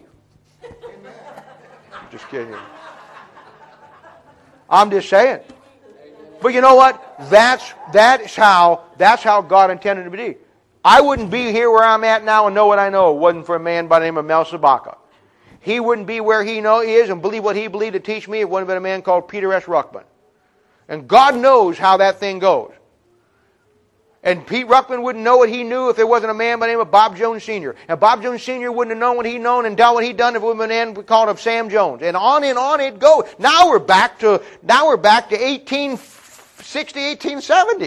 I'm just kidding. I'm just saying. But you know what? That's that's how that's how God intended it to be. I wouldn't be here where I'm at now and know what I know if it wasn't for a man by the name of Mel Sabaka. He wouldn't be where he know he is and believe what he believed to teach me if it wouldn't have been a man called Peter S. Ruckman. And God knows how that thing goes. And Pete Ruckman wouldn't know what he knew if there wasn't a man by the name of Bob Jones Senior And Bob Jones Senior wouldn't have known what he known and done what he done if it was a man called of Sam Jones. And on and on it goes. Now we're back to now we're back to eighteen sixty, eighteen seventy.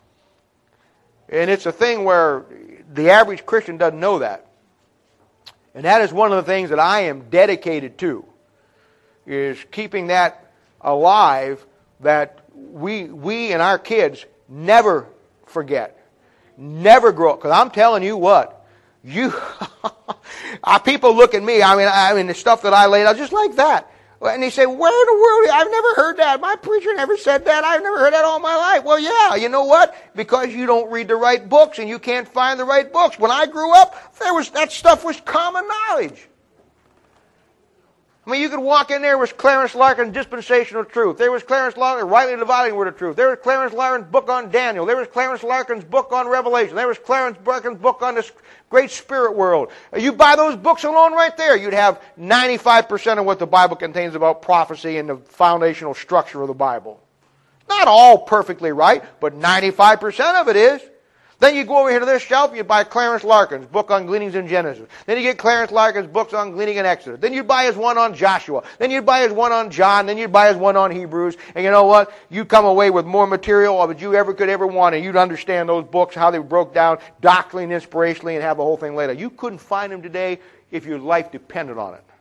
And it's a thing where the average Christian doesn't know that. And that is one of the things that I am dedicated to, is keeping that alive, that we we and our kids never forget, never grow. Because I'm telling you what, you people look at me. I mean, I mean the stuff that I laid out just like that, and they say, "Where in the world? I've never heard that. My preacher never said that. I've never heard that all my life." Well, yeah, you know what? Because you don't read the right books and you can't find the right books. When I grew up, there was that stuff was common knowledge. I mean, you could walk in there with Clarence Larkin's Dispensational Truth. There was Clarence Larkin, Rightly Dividing the Word of Truth. There was Clarence Larkin's book on Daniel. There was Clarence Larkin's book on Revelation. There was Clarence Larkin's book on this great spirit world. You buy those books alone right there, you'd have ninety-five percent of what the Bible contains about prophecy and the foundational structure of the Bible. Not all perfectly right, but ninety-five percent of it is. Then you go over here to this shelf and you buy Clarence Larkin's book on gleanings in Genesis. Then you get Clarence Larkin's books on gleaning in Exodus. Then you buy his one on Joshua. Then you buy his one on John. Then you buy his one on Hebrews. And you know what? You come away with more material than you ever could ever want, and you'd understand those books, how they broke down doctrinally and inspirationally, and have the whole thing laid out. You couldn't find them today if your life depended on it.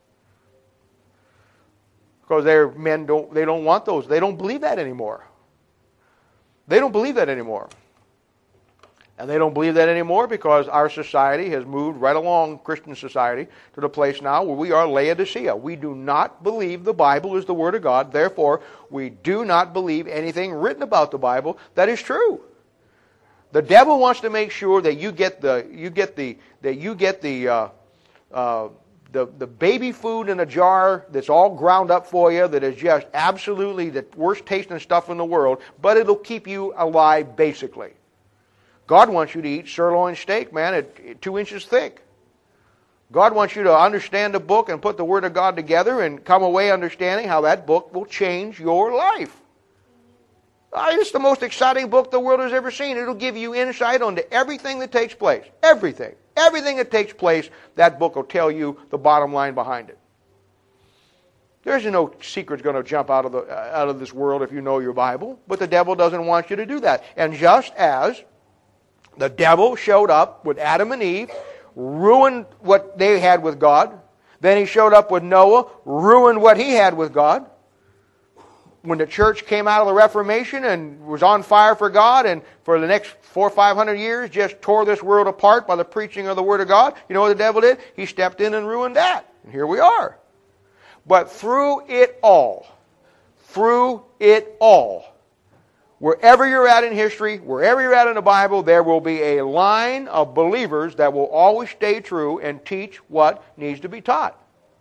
Because their men don't they don't want those. They don't believe that anymore. They don't believe that anymore. And they don't believe that anymore because our society has moved right along, Christian society, to the place now where we are Laodicea. We do not believe the Bible is the Word of God. Therefore, we do not believe anything written about the Bible that is true. The devil wants to make sure that you get the you get the that you get the uh, uh, the the baby food in a jar that's all ground up for you, that is just absolutely the worst tasting stuff in the world, but it'll keep you alive basically. God wants you to eat sirloin steak, man, at two inches thick. God wants you to understand the book and put the Word of God together and come away understanding how that book will change your life. It's the most exciting book the world has ever seen. It'll give you insight onto everything that takes place. Everything. Everything that takes place, that book will tell you the bottom line behind it. There's no secrets going to jump out of the out of this world if you know your Bible, but the devil doesn't want you to do that. And just as the devil showed up with Adam and Eve, ruined what they had with God. Then he showed up with Noah, ruined what he had with God. When the church came out of the Reformation and was on fire for God, and for the next four or five hundred years just tore this world apart by the preaching of the Word of God, you know what the devil did? He stepped in and ruined that. And here we are. But through it all, through it all, wherever you're at in history, wherever you're at in the Bible, there will be a line of believers that will always stay true and teach what needs to be taught.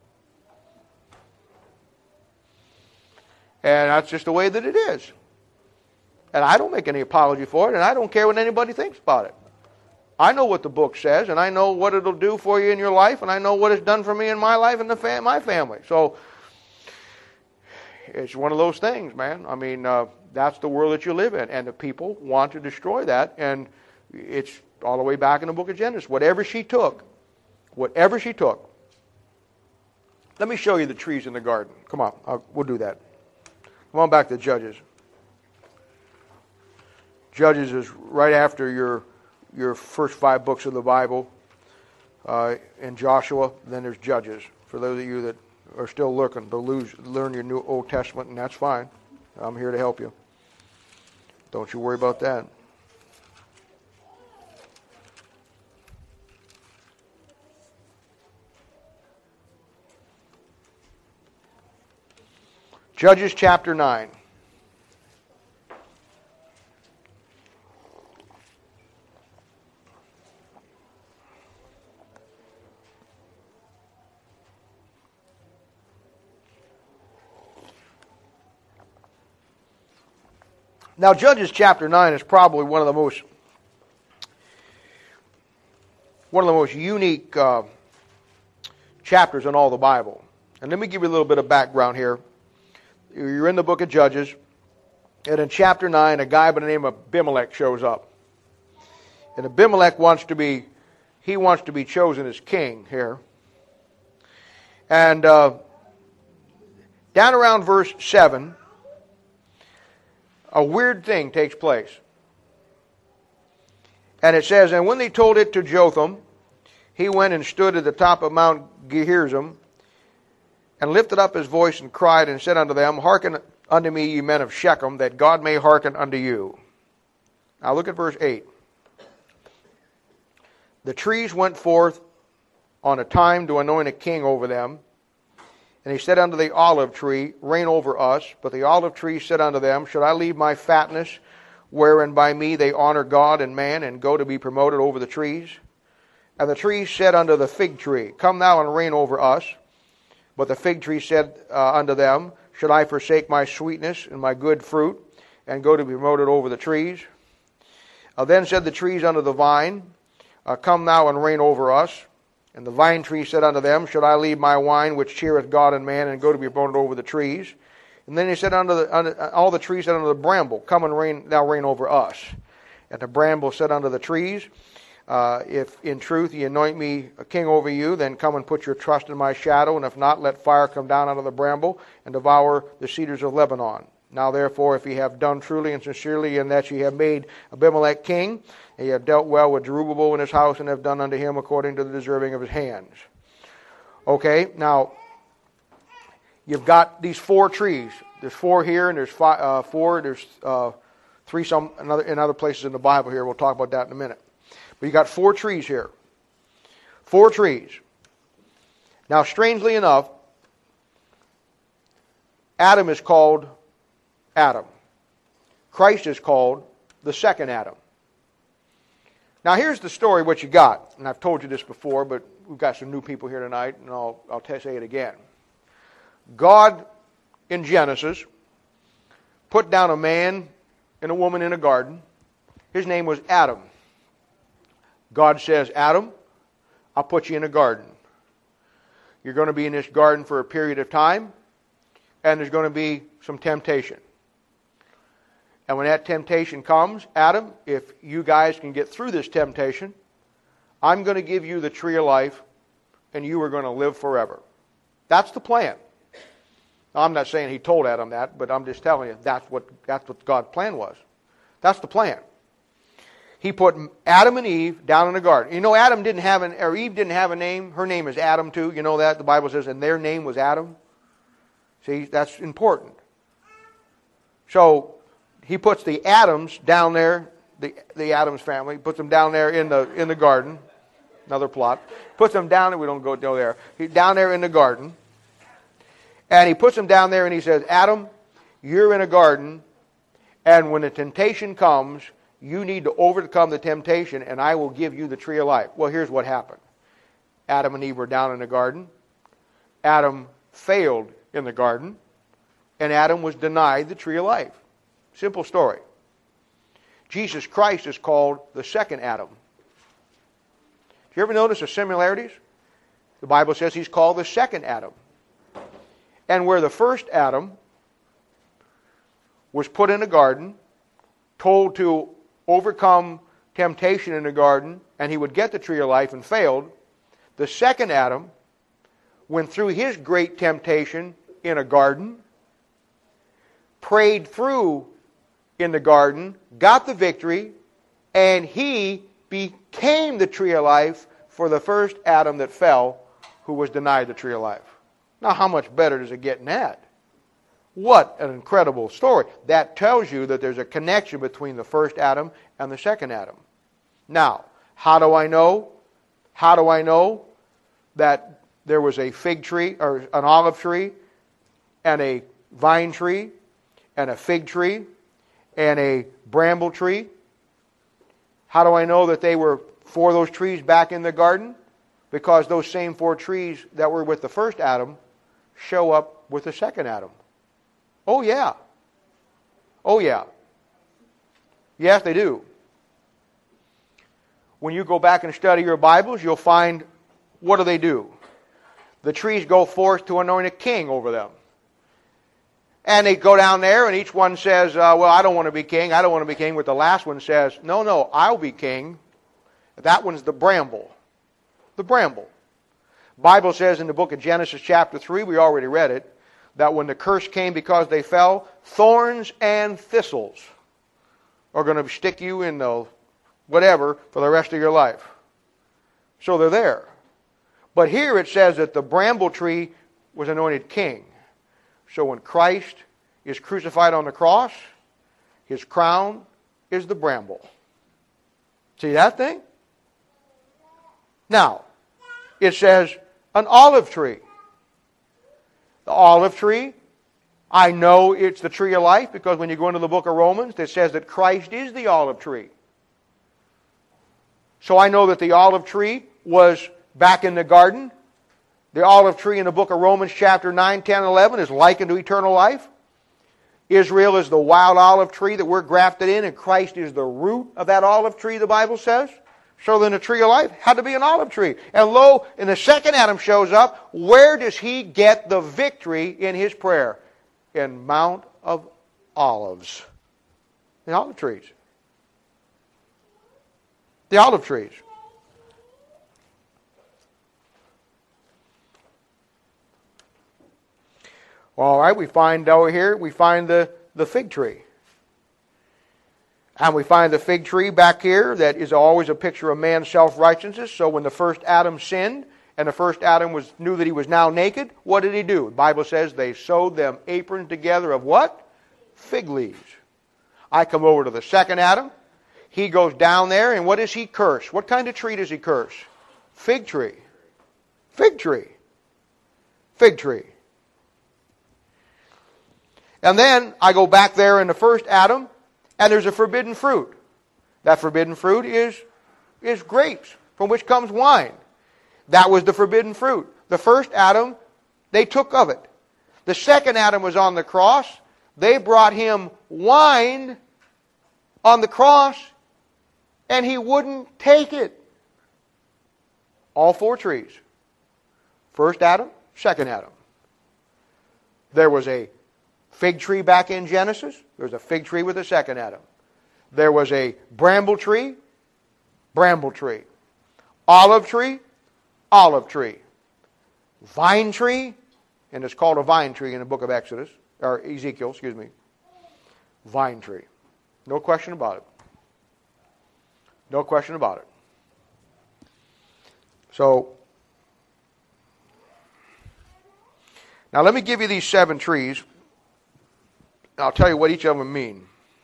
And that's just the way that it is. And I don't make any apology for it, and I don't care what anybody thinks about it. I know what the book says, and I know what it'll do for you in your life, and I know what it's done for me in my life and the fam- my family. So it's one of those things, man. I mean, uh, that's the world that you live in, and the people want to destroy that, and it's all the way back in the book of Genesis. Whatever she took, whatever she took. Let me show you the trees in the garden. Come on, I'll, we'll do that. Come on back to Judges. Judges is right after your your first five books of the Bible, uh, and Joshua. Then there's Judges. For those of you that are still looking to lose, learn your New Old Testament, and that's fine. I'm here to help you. Don't you worry about that. Judges chapter nine. Now, Judges chapter nine is probably one of the most one of the most unique uh, chapters in all the Bible. And let me give you a little bit of background here. You're in the book of Judges, and in chapter nine, a guy by the name of Abimelech shows up. And Abimelech wants to be, he wants to be chosen as king here. And uh, down around verse seven, a weird thing takes place. And it says, and when they told it to Jotham, he went and stood at the top of Mount Gerizim, and lifted up his voice and cried and said unto them, Hearken unto me, ye men of Shechem, that God may hearken unto you. Now look at verse eight. The trees went forth on a time to anoint a king over them. And he said unto the olive tree, Reign over us. But the olive tree said unto them, Should I leave my fatness, wherein by me they honor God and man, and go to be promoted over the trees? And the trees said unto the fig tree, Come thou and reign over us. But the fig tree said uh, unto them, Should I forsake my sweetness and my good fruit, and go to be promoted over the trees? Uh, then said the trees unto the vine, uh, Come thou and reign over us. And the vine tree said unto them, Should I leave my wine, which cheereth God and man, and go to be promoted over the trees? And then he said unto, the, unto all the trees said unto the bramble, Come and reign, thou reign over us. And the bramble said unto the trees, uh, If in truth ye anoint me a king over you, then come and put your trust in my shadow, and if not, let fire come down out of the bramble, and devour the cedars of Lebanon. Now therefore, if ye have done truly and sincerely, in that ye have made Abimelech king, and ye have dealt well with Jerubbaal in his house, and have done unto him according to the deserving of his hands. Okay, now, you've got these four trees. There's four here, and there's five, uh, four, there's uh, three some another, in other places in the Bible here. We'll talk about that in a minute. But you got four trees here. Four trees. Now, strangely enough, Adam is called Adam. Christ is called the second Adam. Now here's the story, what you got. And I've told you this before, but we've got some new people here tonight, and I'll, I'll say it again. God, in Genesis, put down a man and a woman in a garden. His name was Adam. God says, Adam, I'll put you in a garden. You're going to be in this garden for a period of time, and there's going to be some temptation. And when that temptation comes, Adam, if you guys can get through this temptation, I'm going to give you the tree of life, and you are going to live forever. That's the plan. Now, I'm not saying he told Adam that, but I'm just telling you that's what that's what God's plan was. That's the plan. He put Adam and Eve down in the garden. You know, Adam didn't have an, or Eve didn't have a name. Her name is Adam too. You know that the Bible says, and their name was Adam. See, that's important. So he puts the Adams down there, the the Adams family, puts them down there in the in the garden. Another plot. Puts them down there. We don't go, go there. He's down there in the garden. And he puts them down there and he says, Adam, you're in a garden, and when the temptation comes, you need to overcome the temptation, and I will give you the tree of life. Well, here's what happened. Adam and Eve were down in the garden. Adam failed in the garden, and Adam was denied the tree of life. Simple story. Jesus Christ is called the second Adam. Do you ever notice the similarities? The Bible says he's called the second Adam. And where the first Adam was put in a garden, told to overcome temptation in the garden, and he would get the tree of life and failed, the second Adam went through his great temptation in a garden, prayed through in the garden, got the victory, and he became the tree of life for the first Adam that fell, who was denied the tree of life. Now, how much better does it get than that? What an incredible story. That tells you that there's a connection between the first Adam and the second Adam. Now, how do I know? How do I know that there was a fig tree, or an olive tree, and a vine tree, and a fig tree, and a bramble tree? How do I know that they were four of those trees back in the garden? Because those same four trees that were with the first Adam show up with the second Adam. Oh yeah. Oh yeah. Yes, they do. When you go back and study your Bibles, you'll find, what do they do? The trees go forth to anoint a king over them. And they go down there, and each one says, uh, well, I don't want to be king, I don't want to be king. But the last one says, no, no, I'll be king. That one's the bramble. The bramble. Bible says in the book of Genesis chapter three, we already read it, that when the curse came because they fell, thorns and thistles are going to stick you in the whatever for the rest of your life. So they're there. But here it says that the bramble tree was anointed king. So when Christ is crucified on the cross, his crown is the bramble. See that thing? Now, it says an olive tree. The olive tree, I know it's the tree of life because when you go into the book of Romans, it says that Christ is the olive tree. So I know that the olive tree was back in the garden. The olive tree in the book of Romans chapter nine, ten, eleven is likened to eternal life. Israel is the wild olive tree that we're grafted in, and Christ is the root of that olive tree, the Bible says. So then the tree of life had to be an olive tree. And lo, and the second Adam shows up, where does he get the victory in his prayer? In Mount of Olives. The olive trees. The olive trees. All right, we find over here, we find the, the fig tree. And we find the fig tree back here that is always a picture of man's self-righteousness. So when the first Adam sinned, and the first Adam was knew that he was now naked, what did he do? The Bible says they sewed them aprons together of what? Fig leaves. I come over to the second Adam. He goes down there, and what does he curse? What kind of tree does he curse? Fig tree. Fig tree. Fig tree. And then I go back there in the first Adam, and there's a forbidden fruit. That forbidden fruit is, is grapes, from which comes wine. That was the forbidden fruit. The first Adam, they took of it. The second Adam was on the cross. They brought him wine on the cross, and he wouldn't take it. All four trees. First Adam, second Adam. There was a fig tree back in Genesis. There was a fig tree with the second Adam. There was a bramble tree, bramble tree. Olive tree, olive tree. Vine tree, and it's called a vine tree in the book of Exodus, or Ezekiel, excuse me. Vine tree. No question about it. No question about it. So, now let me give you these seven trees. I'll tell you what each of them mean.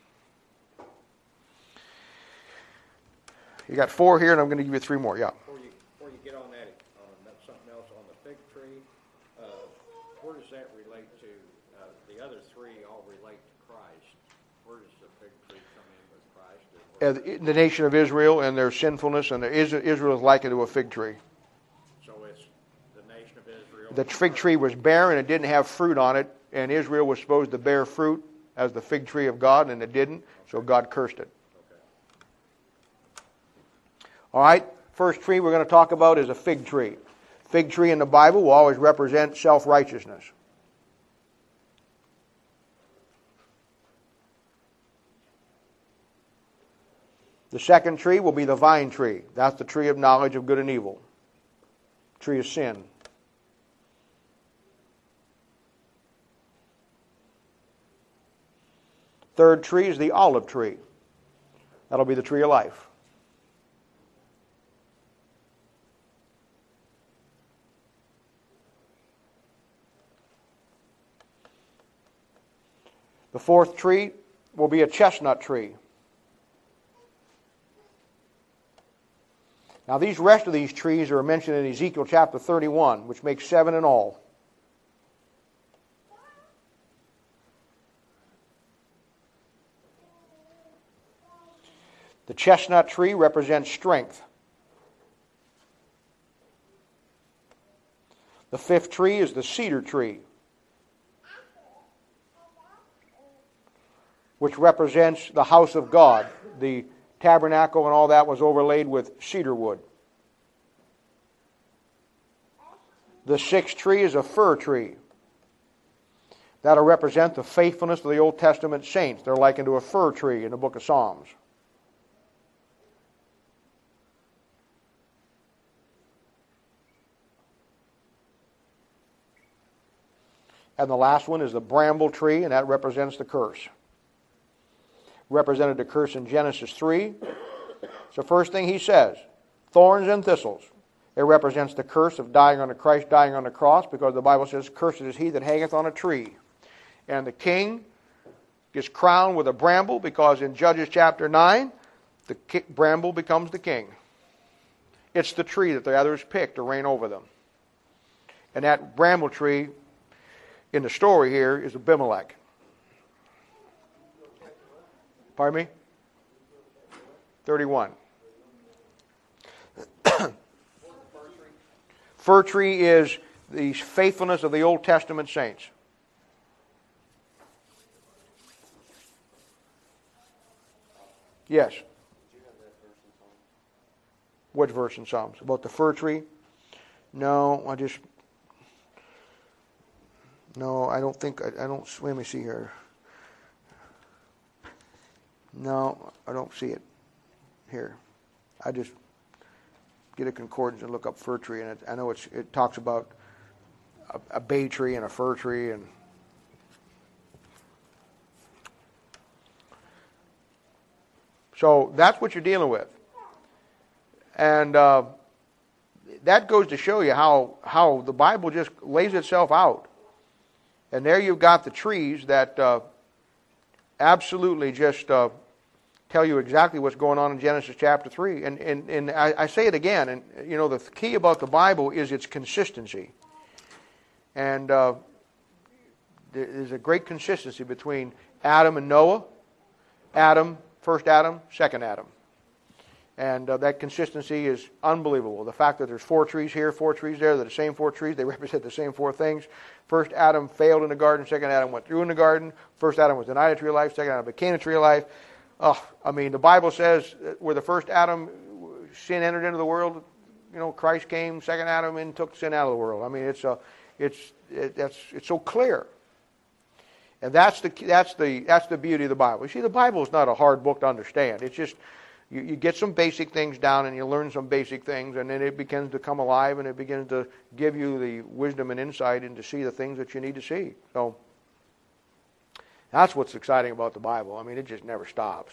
You got four here, and I'm going to give you three more. Yeah. Before you, before you get on that, on something else on the fig tree, uh, where does that relate to? Uh, the other three all relate to Christ. Where does the fig tree come in with Christ? And the nation of Israel and their sinfulness, and Israel is likened to a fig tree. So it's the nation of Israel. The fig tree was barren, it didn't have fruit on it, and Israel was supposed to bear fruit as the fig tree of God, and it didn't, so God cursed it. All right, first tree we're going to talk about is a fig tree. Fig tree in the Bible will always represent self-righteousness. The second tree will be the vine tree. That's the tree of knowledge of good and evil. Tree of sin. Third tree is the olive tree. That'll be the tree of life. The fourth tree will be a chestnut tree. Now these rest of these trees are mentioned in Ezekiel chapter thirty-one, which makes seven in all. The chestnut tree represents strength. The fifth tree is the cedar tree, which represents the house of God. The tabernacle and all that was overlaid with cedar wood. The sixth tree is a fir tree. That'll represent the faithfulness of the Old Testament saints. They're likened to a fir tree in the book of Psalms. And the last one is the bramble tree, and that represents the curse. Represented the curse in Genesis three. So first thing he says, thorns and thistles. It represents the curse of dying on the Christ dying on the cross, because the Bible says, "Cursed is he that hangeth on a tree." And the king gets crowned with a bramble, because in Judges chapter nine, the ki- bramble becomes the king. It's the tree that the others picked to reign over them. And that bramble tree in the story here is Abimelech. Pardon me? thirty-one. Fir tree is the faithfulness of the Old Testament saints. Yes. What verse in Psalms? About the fir tree? No, I just... No, I don't think... I, I don't... Let me see here. No, I don't see it here. I just get a concordance and look up fir tree, and it, I know it's, it talks about a, a bay tree and a fir tree, and so that's what you're dealing with. And uh, that goes to show you how, how the Bible just lays itself out. And there you've got the trees that uh, absolutely just uh, tell you exactly what's going on in Genesis chapter three. And, and, and I, I say it again, and you know, the key about the Bible is its consistency. And uh, there's a great consistency between Adam and Noah, Adam, first Adam, second Adam. And uh, that consistency is unbelievable. The fact that there's four trees here, four trees there, they're the same four trees, they represent the same four things. First Adam failed in the garden, second Adam went through in the garden. First Adam was denied a tree of life, second Adam became a tree of life. Oh, I mean, the Bible says where the first Adam, sin entered into the world, you know, Christ came, second Adam, and took sin out of the world. I mean, it's a, it's it, that's it's so clear. And that's the that's the that's the beauty of the Bible. You see, the Bible is not a hard book to understand. It's just you, you get some basic things down and you learn some basic things, and then it begins to come alive and it begins to give you the wisdom and insight and to see the things that you need to see. So that's what's exciting about the Bible. I mean, it just never stops.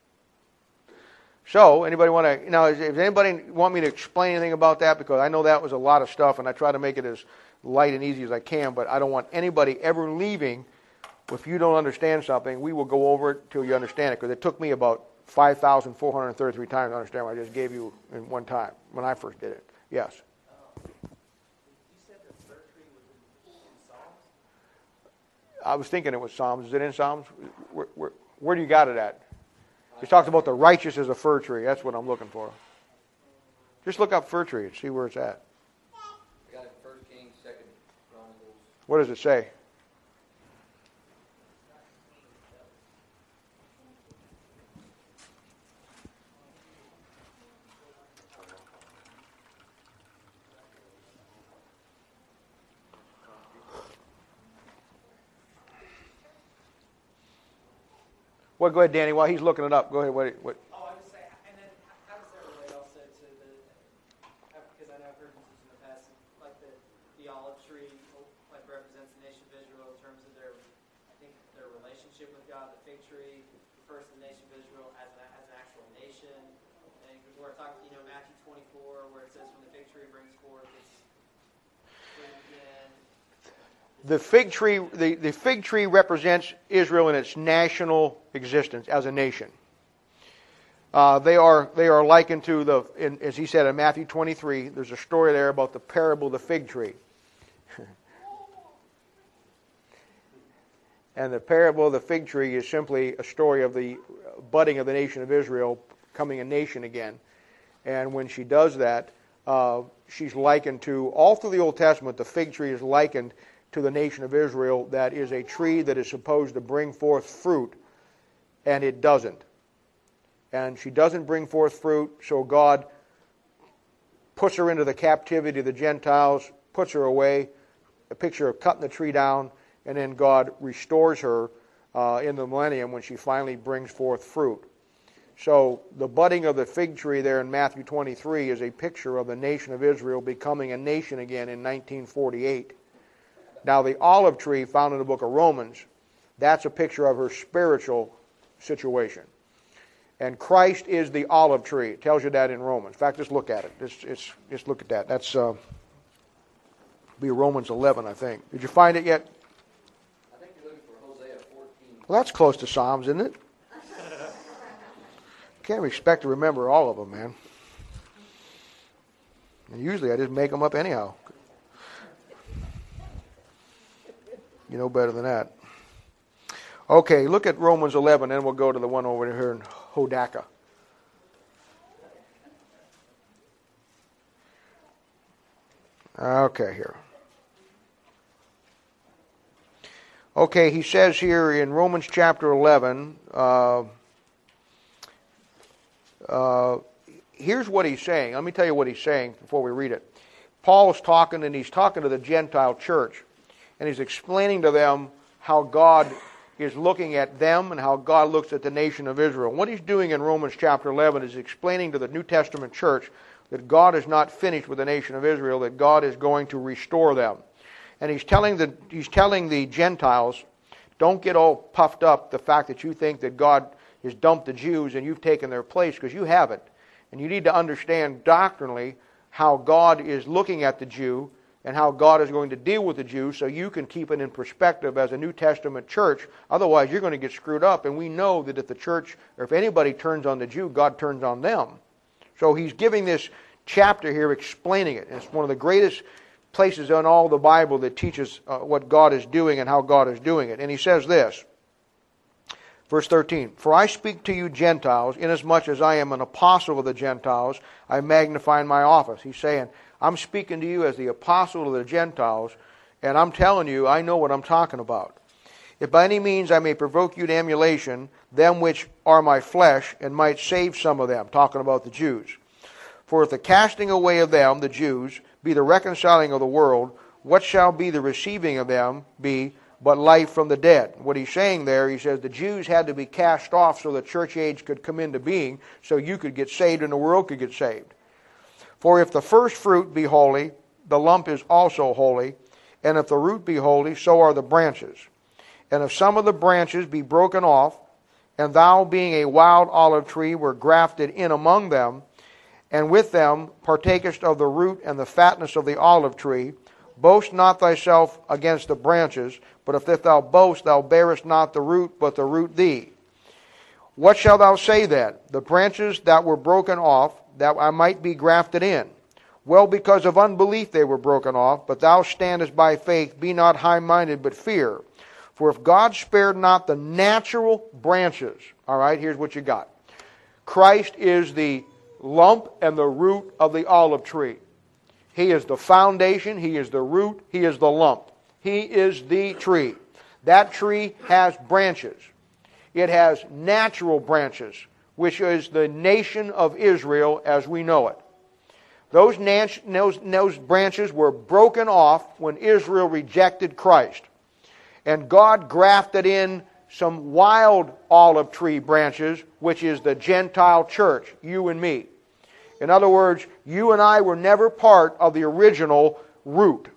So, anybody want to, you know, if anybody want me to explain anything about that, because I know that was a lot of stuff, and I try to make it as light and easy as I can, but I don't want anybody ever leaving, if you don't understand something, we will go over it till you understand it, because it took me about five thousand four hundred thirty-three times to understand what I just gave you in one time, when I first did it. Yes? I was thinking it was Psalms. Is it in Psalms? Where, where, where do you got it at? It talks about the righteous as a fir tree. That's what I'm looking for. Just look up fir tree and see where it's at. I got it First Kings, Second Chronicles. What does it say? Well, go ahead, Danny. While he's looking it up, go ahead. What? what Oh, I was just saying, and then how does that relate also to the, because I know I've heard this in the past, like the, the olive tree, like represents the nation of Israel in terms of their, I think their relationship with God. The fig tree refers to the nation of Israel as an, as an actual nation. And we're talking, you know, Matthew twenty-four, where it says when the fig tree brings forth its fruit again. The fig tree, the, the fig tree represents Israel in its national existence as a nation. Uh, they are they are likened to the, in, as he said in Matthew twenty-three. There's a story there about the parable of the fig tree, and the parable of the fig tree is simply a story of the budding of the nation of Israel becoming a nation again. And when she does that, uh, she's likened to, all through the Old Testament, the fig tree is likened to the nation of Israel, that is a tree that is supposed to bring forth fruit, and it doesn't. And she doesn't bring forth fruit, so God puts her into the captivity of the Gentiles, puts her away, a picture of cutting the tree down, and then God restores her uh, in the millennium when she finally brings forth fruit. So the budding of the fig tree there in Matthew twenty-three is a picture of the nation of Israel becoming a nation again in nineteen forty-eight. Now, the olive tree found in the book of Romans, that's a picture of her spiritual situation. And Christ is the olive tree. It tells you that in Romans. In fact, just look at it. Just, just, just look at that. That's uh, be Romans eleven, I think. Did you find it yet? I think you're looking for Hosea fourteen. Well, that's close to Psalms, isn't it? Can't expect to remember all of them, man. And usually I just make them up anyhow. You know better than that. Okay, look at Romans eleven, then we'll go to the one over here in Hodaka. Okay, here. Okay, he says here in Romans chapter eleven, uh, uh, here's what he's saying. Let me tell you what he's saying before we read it. Paul's talking, and he's talking to the Gentile church, and he's explaining to them how God is looking at them and how God looks at the nation of Israel. What he's doing in Romans chapter eleven is explaining to the New Testament church that God is not finished with the nation of Israel, that God is going to restore them. And he's telling the, he's telling the Gentiles, don't get all puffed up the fact that you think that God has dumped the Jews and you've taken their place, because you haven't. And you need to understand doctrinally how God is looking at the Jew and how God is going to deal with the Jews, so you can keep it in perspective as a New Testament church. Otherwise, you're going to get screwed up. And we know that if the church, or if anybody turns on the Jew, God turns on them. So he's giving this chapter here explaining it. And it's one of the greatest places in all the Bible that teaches uh, what God is doing and how God is doing it. And he says this, verse thirteen, "For I speak to you Gentiles, inasmuch as I am an apostle of the Gentiles, I magnify in my office." He's saying, I'm speaking to you as the apostle of the Gentiles, and I'm telling you, I know what I'm talking about. "If by any means I may provoke you to emulation, them which are my flesh, and might save some of them," talking about the Jews. "For if the casting away of them," the Jews, "be the reconciling of the world, what shall be the receiving of them be but life from the dead?" What he's saying there, he says the Jews had to be cast off so the church age could come into being, so you could get saved and the world could get saved. "For if the first fruit be holy, the lump is also holy, and if the root be holy, so are the branches. And if some of the branches be broken off, and thou being a wild olive tree were grafted in among them, and with them partakest of the root and the fatness of the olive tree, boast not thyself against the branches, but if thou boast, thou bearest not the root, but the root thee. What shalt thou say then? The branches that were broken off, that I might be grafted in. Well, because of unbelief they were broken off, but thou standest by faith, be not high-minded, but fear. For if God spared not the natural branches," all right, here's what you got. Christ is the lump and the root of the olive tree. He is the foundation, He is the root, He is the lump. He is the tree. That tree has branches. It has natural branches, which is the nation of Israel as we know it. Those, those, those branches were broken off when Israel rejected Christ. And God grafted in some wild olive tree branches, which is the Gentile church, you and me. In other words, you and I were never part of the original root.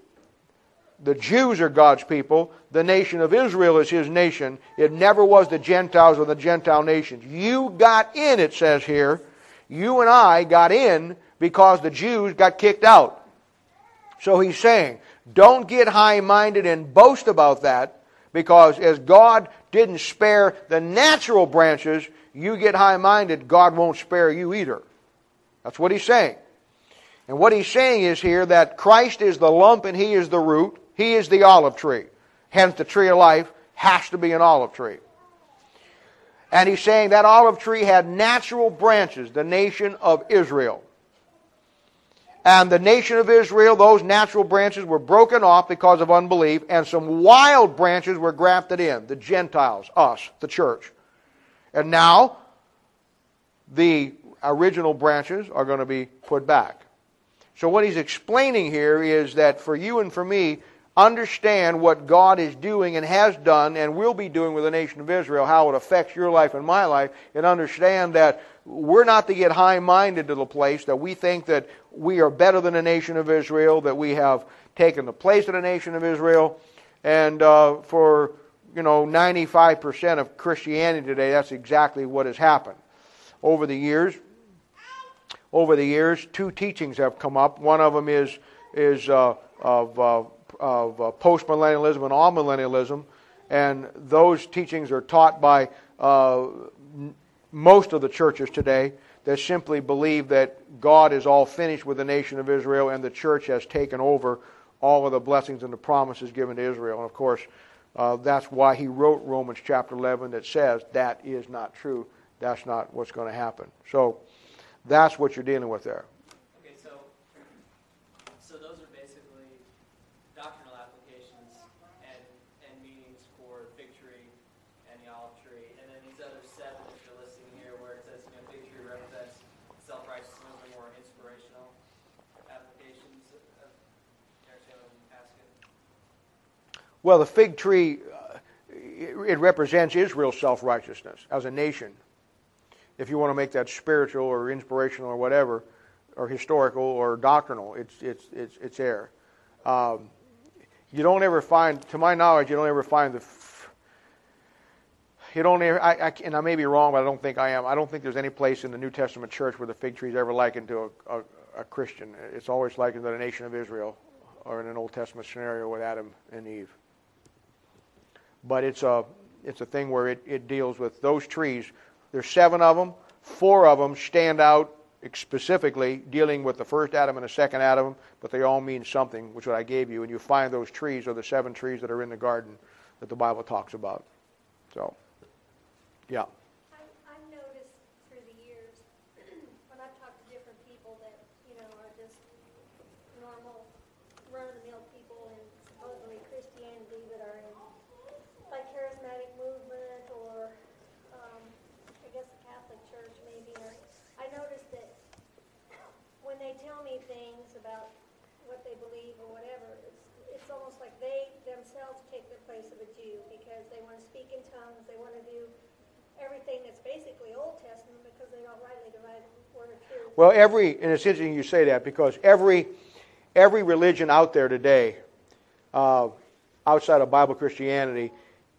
The Jews are God's people. The nation of Israel is His nation. It never was the Gentiles or the Gentile nations. You got in, it says here. You and I got in because the Jews got kicked out. So he's saying, don't get high-minded and boast about that, because as God didn't spare the natural branches, you get high-minded, God won't spare you either. That's what he's saying. And what he's saying is here that Christ is the lump and He is the root. He is the olive tree. Hence the tree of life has to be an olive tree. And he's saying that olive tree had natural branches, the nation of Israel. And the nation of Israel, those natural branches were broken off because of unbelief, and some wild branches were grafted in, the Gentiles, us, the church. And now, the original branches are going to be put back. So what he's explaining here is that for you and for me, understand what God is doing and has done and will be doing with the nation of Israel, how it affects your life and my life, and understand that we're not to get high-minded to the place that we think that we are better than the nation of Israel, that we have taken the place of the nation of Israel. And uh, for, you know, ninety-five percent of Christianity today, that's exactly what has happened. over the years, over the years, two teachings have come up. One of them is is uh, of uh, of uh, postmillennialism and amillennialism, and those teachings are taught by uh, n- most of the churches today that simply believe that God is all finished with the nation of Israel and the church has taken over all of the blessings and the promises given to Israel. And of course, uh, that's why he wrote Romans chapter eleven that says that is not true. That's not what's going to happen. So that's what you're dealing with there. Okay, so so those are basically doctrinal applications and and meanings for fig tree and the olive tree, and then these other seven that you're listing here, where it says, you know, fig tree represents self-righteousness, or more inspirational applications. Of, you understand what I'm asking? Well, the fig tree, uh, it, it represents Israel's self-righteousness as a nation. If you want to make that spiritual or inspirational or whatever, or historical or doctrinal, it's it's it's it's there. Um, you don't ever find, to my knowledge, you don't ever find the. F- you don't ever, I, I, and I may be wrong, but I don't think I am. I don't think there's any place in the New Testament church where the fig tree is ever likened to a, a, a Christian. It's always likened to the nation of Israel, or in an Old Testament scenario with Adam and Eve. But it's a it's a thing where it, it deals with those trees. There's seven of them. Four of them stand out specifically, dealing with the first Adam and the second Adam, but they all mean something, which what I gave you. And you find those trees are the seven trees that are in the garden that the Bible talks about. So, yeah. I, I've noticed through the years, when I've talked to different people that, you know, are just normal, run-of-the-mill people in supposedly Christianity that are in, like, charismatic movement or, um, I guess the Catholic Church maybe, or, I noticed that when they tell me things about what they believe or whatever, it's, it's almost like they themselves take the place of a Jew because they want to speak in tongues, they want to do everything that's basically Old Testament because they don't rightly divide the word of truth. Well, every, and it's interesting you say that because every every religion out there today, uh, outside of Bible Christianity,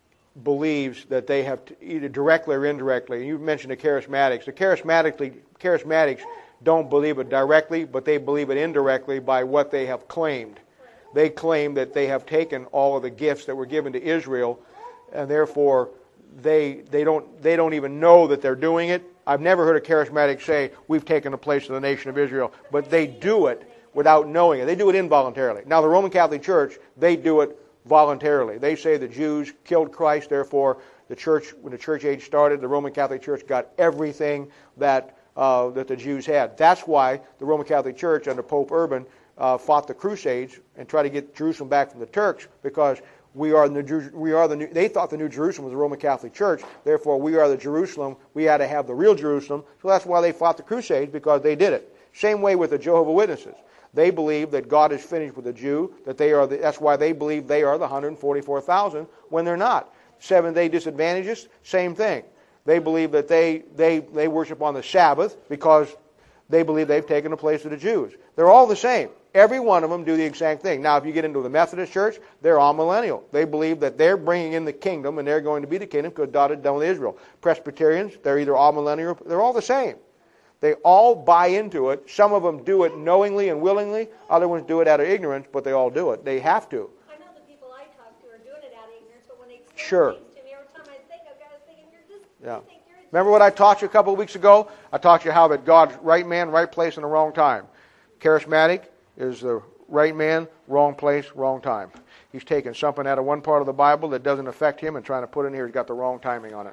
believes that they have to, either directly or indirectly. You mentioned the charismatics. The charismatically, charismatics don't believe it directly, but they believe it indirectly by what they have claimed. They claim that they have taken all of the gifts that were given to Israel, and therefore they they don't they don't even know that they're doing it. I've never heard a charismatic say, we've taken the place of the nation of Israel, but they do it without knowing it. They do it involuntarily. Now, the Roman Catholic Church, they do it voluntarily. They say the Jews killed Christ, therefore the church, when the church age started, the Roman Catholic Church got everything that uh, that the Jews had. That's why the Roman Catholic Church under Pope Urban uh, fought the Crusades and tried to get Jerusalem back from the Turks, because we are the New, we are the new, they thought the New Jerusalem was the Roman Catholic Church. Therefore, we are the Jerusalem. We had to have the real Jerusalem. So that's why they fought the Crusades, because they did it. Same way with the Jehovah's Witnesses. They believe that God is finished with the Jew, that they are the, that's why they believe they are the one hundred forty-four thousand when they're not. Seventh-day disadvantagists, same thing. They believe that they, they, they worship on the Sabbath because they believe they've taken the place of the Jews. They're all the same. Every one of them do the exact thing. Now, if you get into the Methodist Church, they're all millennial. They believe that they're bringing in the kingdom, and they're going to be the kingdom because God had done with Israel. Presbyterians, they're either all millennial, they're all the same. They all buy into it. Some of them do it knowingly and willingly. Other ones do it out of ignorance, but they all do it. They have to. I know the people I talk to are doing it out of ignorance, but when they explain Sure. things to me, every time I think, I've got to think, you're just, Yeah. you think you're a Remember what I taught you a couple of weeks ago? I taught you how that God's right man, right place, and the wrong time. Charismatic is the right man, wrong place, wrong time. He's taking something out of one part of the Bible that doesn't affect him and trying to put in here. He's got the wrong timing on it.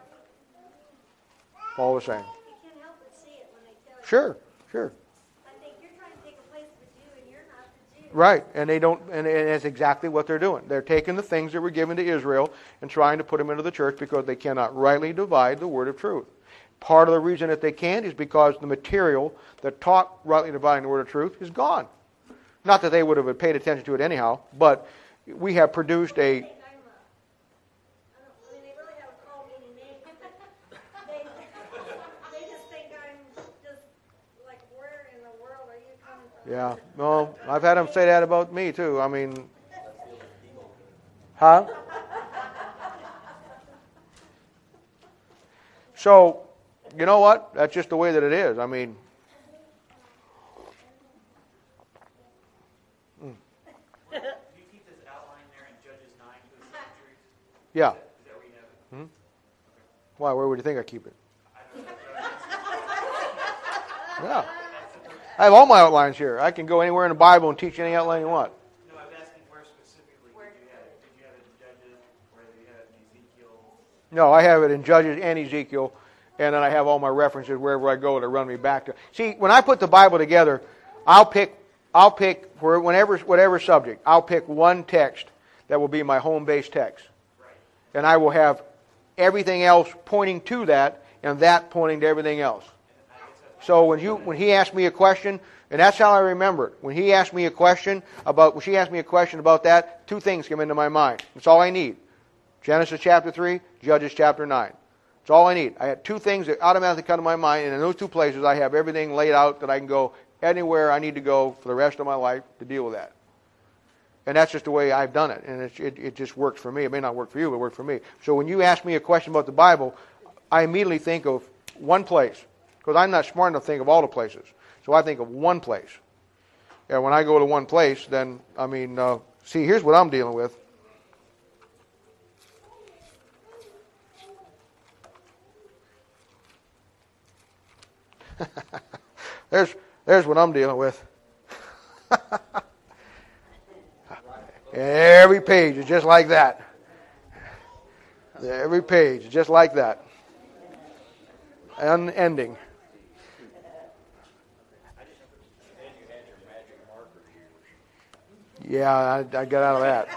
All the same. You can't help but see it when they tell you. Sure, sure. I think you're trying to take a place of a Jew, and you're not the Jew. Right, and they don't, and, and that's exactly what they're doing. They're taking the things that were given to Israel and trying to put them into the church because they cannot rightly divide the word of truth. Part of the reason that they can't is because the material that taught rightly dividing the word of truth is gone. Not that they would have paid attention to it anyhow, but we have produced a... I think I'm a, I don't, I mean, they really haven't called me any names, but they, they just think I'm just, like, where in the world are you coming from? Yeah, no, I've had them say that about me too. I mean... Huh? So, you know what? That's just the way that it is. I mean, Do you keep this outline there in Judges nine for the centuries? yeah. Is that where you have it? Why? Where would you think I keep it? Yeah. I have all my outlines here. I can go anywhere in the Bible and teach any outline you want. No, I was asking where specifically did you have it? Did you have it in Judges, or did you have it in Ezekiel? No, I have it in Judges and Ezekiel, and then I have all my references wherever I go to run me back to. See, when I put the Bible together, I'll pick, I'll pick for whenever, whatever subject, I'll pick one text that will be my home-based text, Right. and I will have everything else pointing to that, and that pointing to everything else. So when you when he asked me a question, and that's how I remember it. When he asked me a question about, when she asked me a question about that, two things come into my mind. That's all I need. Genesis chapter three, Judges chapter nine. That's all I need. I had two things that automatically come to my mind, and in those two places I have everything laid out that I can go anywhere I need to go for the rest of my life to deal with that. And that's just the way I've done it, and it, it, it just works for me. It may not work for you, but it works for me. So when you ask me a question about the Bible, I immediately think of one place, because I'm not smart enough to think of all the places. So I think of one place. And when I go to one place, then, I mean, uh, see, here's what I'm dealing with. there's, there's what I'm dealing with. Every page is just like that. Every page is just like that. Unending. Yeah, I, I got out of that.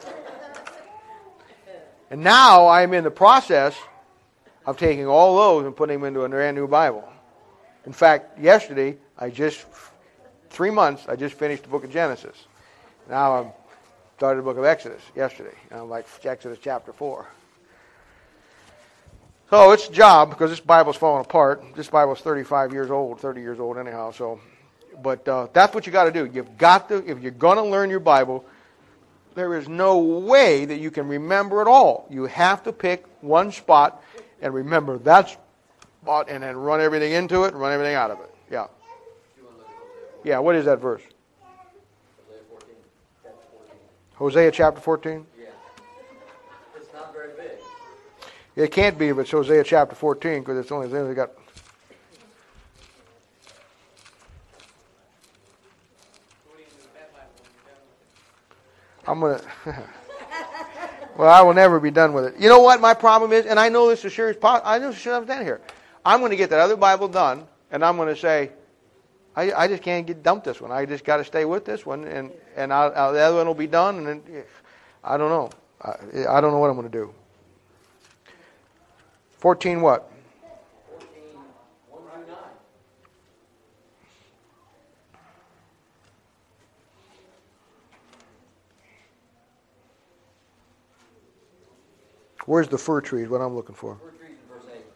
And now I'm in the process of taking all those and putting them into a brand new Bible. In fact, yesterday, I just, three months, I just finished the book of Genesis. Now I'm started the book of Exodus yesterday. And I'm like, Exodus chapter four. So it's a job, because this Bible's falling apart. This Bible's thirty-five years old, thirty years old anyhow, so... But uh, that's what you got to do. You've got to, if you're going to learn your Bible, there is no way that you can remember it all. You have to pick one spot and remember that spot, and then run everything into it and run everything out of it. Yeah. Yeah. What is that verse? Hosea chapter fourteen. Yeah. It's not very big. It can't be if it's Hosea chapter fourteen, because it's only they got. I'm going to, well, I will never be done with it. You know what my problem is? And I know this is serious, I know this is I'm standing here. I'm going to get that other Bible done, and I'm going to say, I, I just can't get dumped this one. I just got to stay with this one, and, and I'll, I'll, the other one will be done, and then, I don't know. I, I don't know what I'm going to do. fourteen what? Fourteen, one through nine. Where's the fir tree is what I'm looking for. Fir trees in verse eight.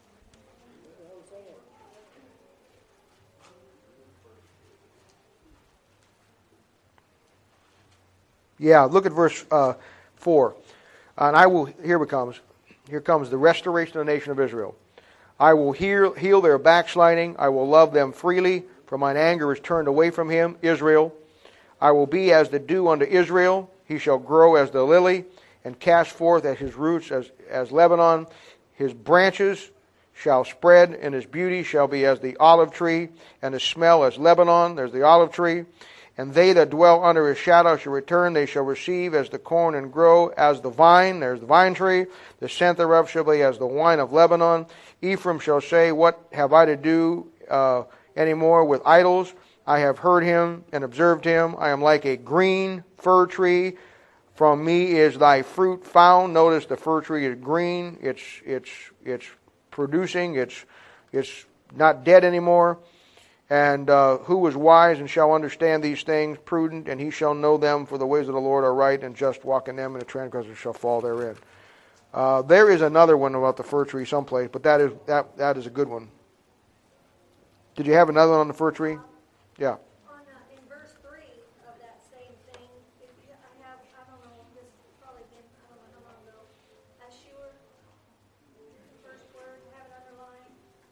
Yeah, look at verse uh, four. And I will, here it comes. Here comes the restoration of the nation of Israel. I will heal, heal their backsliding. I will love them freely, for mine anger is turned away from him, Israel. I will be as the dew unto Israel. He shall grow as the lily, and cast forth at his roots as, as Lebanon. His branches shall spread, and his beauty shall be as the olive tree, and his smell as Lebanon. There's the olive tree. And they that dwell under his shadow shall return. They shall receive as the corn and grow as the vine. There's the vine tree. The scent thereof shall be as the wine of Lebanon. Ephraim shall say, what have I to do uh, any more with idols? I have heard him and observed him. I am like a green fir tree. From me is thy fruit found. Notice the fir tree is green. It's it's it's producing. It's it's not dead anymore. And uh, who is wise and shall understand these things? Prudent, and he shall know them. For the ways of the Lord are right, and just walk in them, and the transgressor shall fall therein. Uh, there is another one about the fir tree someplace, but that is that that is a good one. Did you have another one on the fir tree? Yeah. On, uh, in verse three of that same thing, if you, I have, I don't know, this has probably been, I don't know how long ago, Ashur, the first word, have it underlined.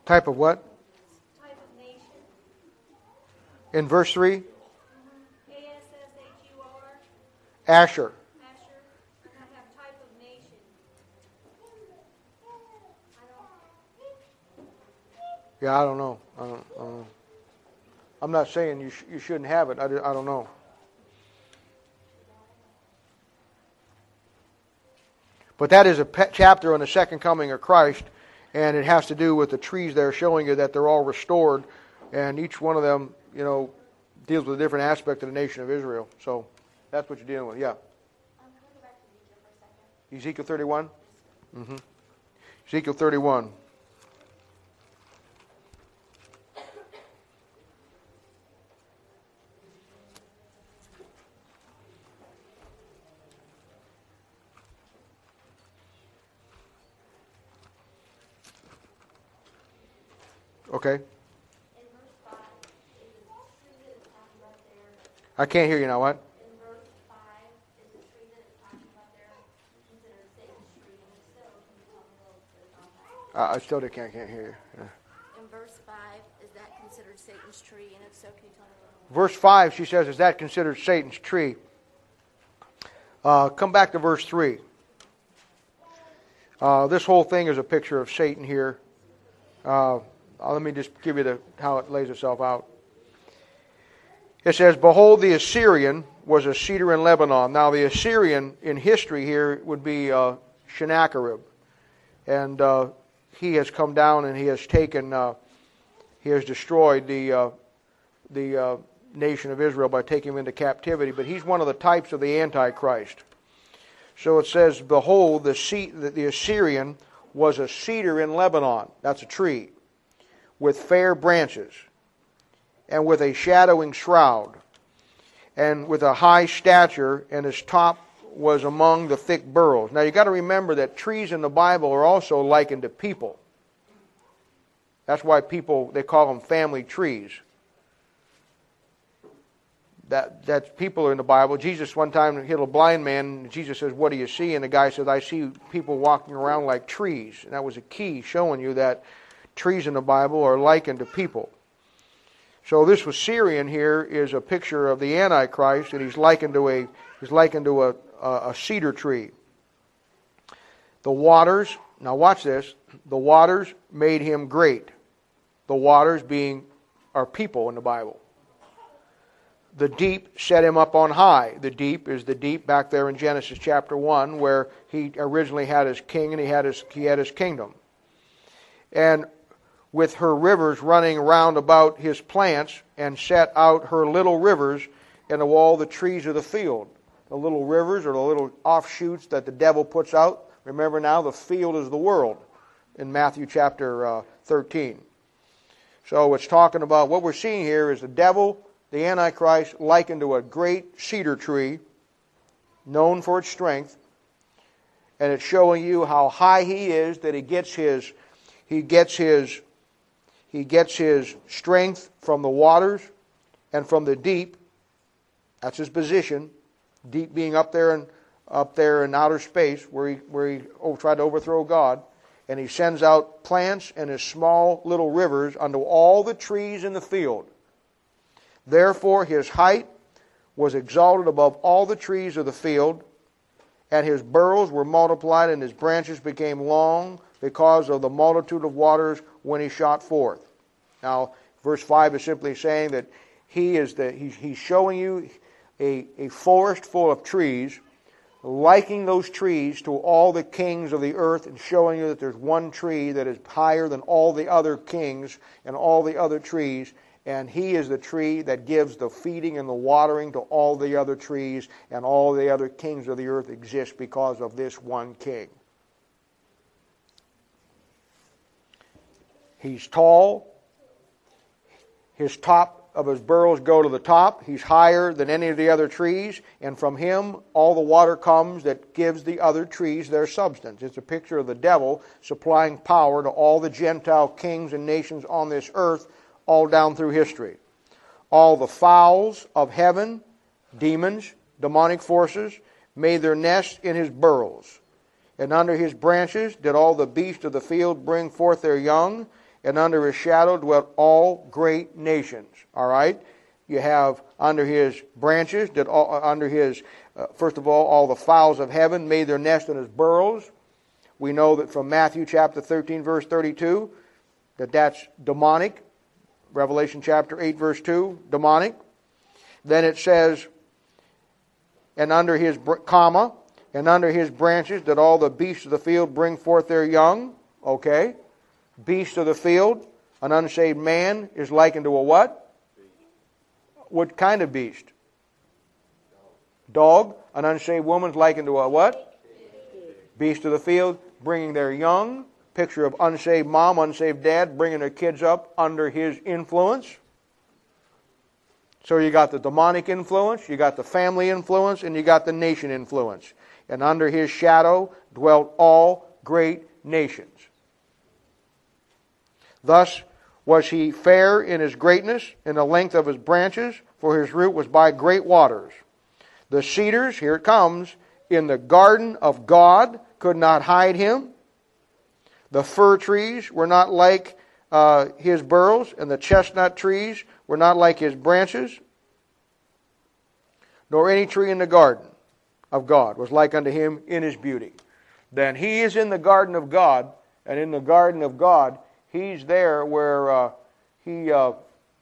Type of what? Type of nation. In verse three? A S S H U R. Asher. Asher. And I have type of nation. I don't. Yeah, I don't know. I don't, I don't know. I'm not saying you sh- you shouldn't have it. I, do, I don't know. But that is a pe- chapter on the second coming of Christ, and it has to do with the trees there, showing you that they're all restored, and each one of them, you know, deals with a different aspect of the nation of Israel. So that's what you're dealing with. Yeah. Um, can we go back to Ezekiel for a second? Ezekiel thirty-one. Mm-hmm. Ezekiel thirty-one. Okay. In verse five, is the tree that it's talking about there, I can't hear you now. What? in verse five, is the tree that it's talking about there considered Satan's tree? And if so, can you tell me a little bit about that? Uh, I still can't can't hear you. Yeah. In verse five, is that considered Satan's tree? And if so, can you tell me a little more? Verse five, she says, is that considered Satan's tree? Uh, come back to verse three. Uh, this whole thing is a picture of Satan here. Uh, uh, let me just give you the how it lays itself out. It says, behold, the Assyrian was a cedar in Lebanon. Now, the Assyrian in history here would be uh, Sennacherib. And uh, he has come down and he has taken, uh, he has destroyed the uh, the uh, nation of Israel by taking him into captivity. But he's one of the types of the Antichrist. So it says, behold, the, ce- the Assyrian was a cedar in Lebanon. That's a tree. With fair branches. And with a shadowing shroud. And with a high stature. And his top was among the thick burls. Now you've got to remember that trees in the Bible are also likened to people. That's why people, they call them family trees. That that people are in the Bible. Jesus one time hit a blind man, and Jesus says, what do you see? And the guy says, I see people walking around like trees. And that was a key showing you that trees in the Bible are likened to people. So this Assyrian here is a picture of the Antichrist, and he's likened to a he's likened to a, a, a cedar tree. The waters, now watch this, the waters made him great. The waters being are people in the Bible. The deep set him up on high. The deep is the deep back there in Genesis chapter one, where he originally had his king and he had his he had his kingdom. And with her rivers running round about his plants, and set out her little rivers into all the trees of the field. The little rivers are the little offshoots that the devil puts out. Remember now, the field is the world in Matthew chapter uh, thirteen. So it's talking about, what we're seeing here is the devil, the Antichrist, likened to a great cedar tree, known for its strength, and it's showing you how high he is, that he gets his, he gets his, he gets his strength from the waters and from the deep. That's his position, deep being up there and up there in outer space, where he where he oh, tried to overthrow God. And he sends out plants and his small little rivers unto all the trees in the field. Therefore his height was exalted above all the trees of the field, and his burls were multiplied, and his branches became long because of the multitude of waters when he shot forth. Now, verse five is simply saying that he is the he's, he's showing you a, a forest full of trees, likening those trees to all the kings of the earth, and showing you that there's one tree that is higher than all the other kings and all the other trees, and he is the tree that gives the feeding and the watering to all the other trees, and all the other kings of the earth exist because of this one king. He's tall. His top of his burrows go to the top. He's higher than any of the other trees, and from him all the water comes that gives the other trees their substance. It's a picture of the devil supplying power to all the Gentile kings and nations on this earth, all down through history. All the fowls of heaven, demons, demonic forces, made their nests in his burrows. And under his branches did all the beasts of the field bring forth their young, and under his shadow dwelt all great nations. All right? You have under his branches, did all, under his, uh, first of all, all the fowls of heaven made their nest in his burrows. We know that from Matthew chapter thirteen, verse thirty-two, that that's demonic. Revelation chapter eight, verse two, demonic. Then it says, and under his, comma, and under his branches did all the beasts of the field bring forth their young. Okay. Beast of the field, an unsaved man is likened to a what? What kind of beast? Dog. An unsaved woman is likened to a what? Beast of the field, bringing their young. Picture of unsaved mom, unsaved dad, bringing their kids up under his influence. So you got the demonic influence, you got the family influence, and you got the nation influence. And under his shadow dwelt all great nations. Thus was he fair in his greatness, in the length of his branches, for his root was by great waters. The cedars, here it comes, in the garden of God could not hide him. The fir trees were not like uh, his burrows, and the chestnut trees were not like his branches, nor any tree in the garden of God was like unto him in his beauty. Then he is in the garden of God, and in the garden of God, he's there where uh, he uh,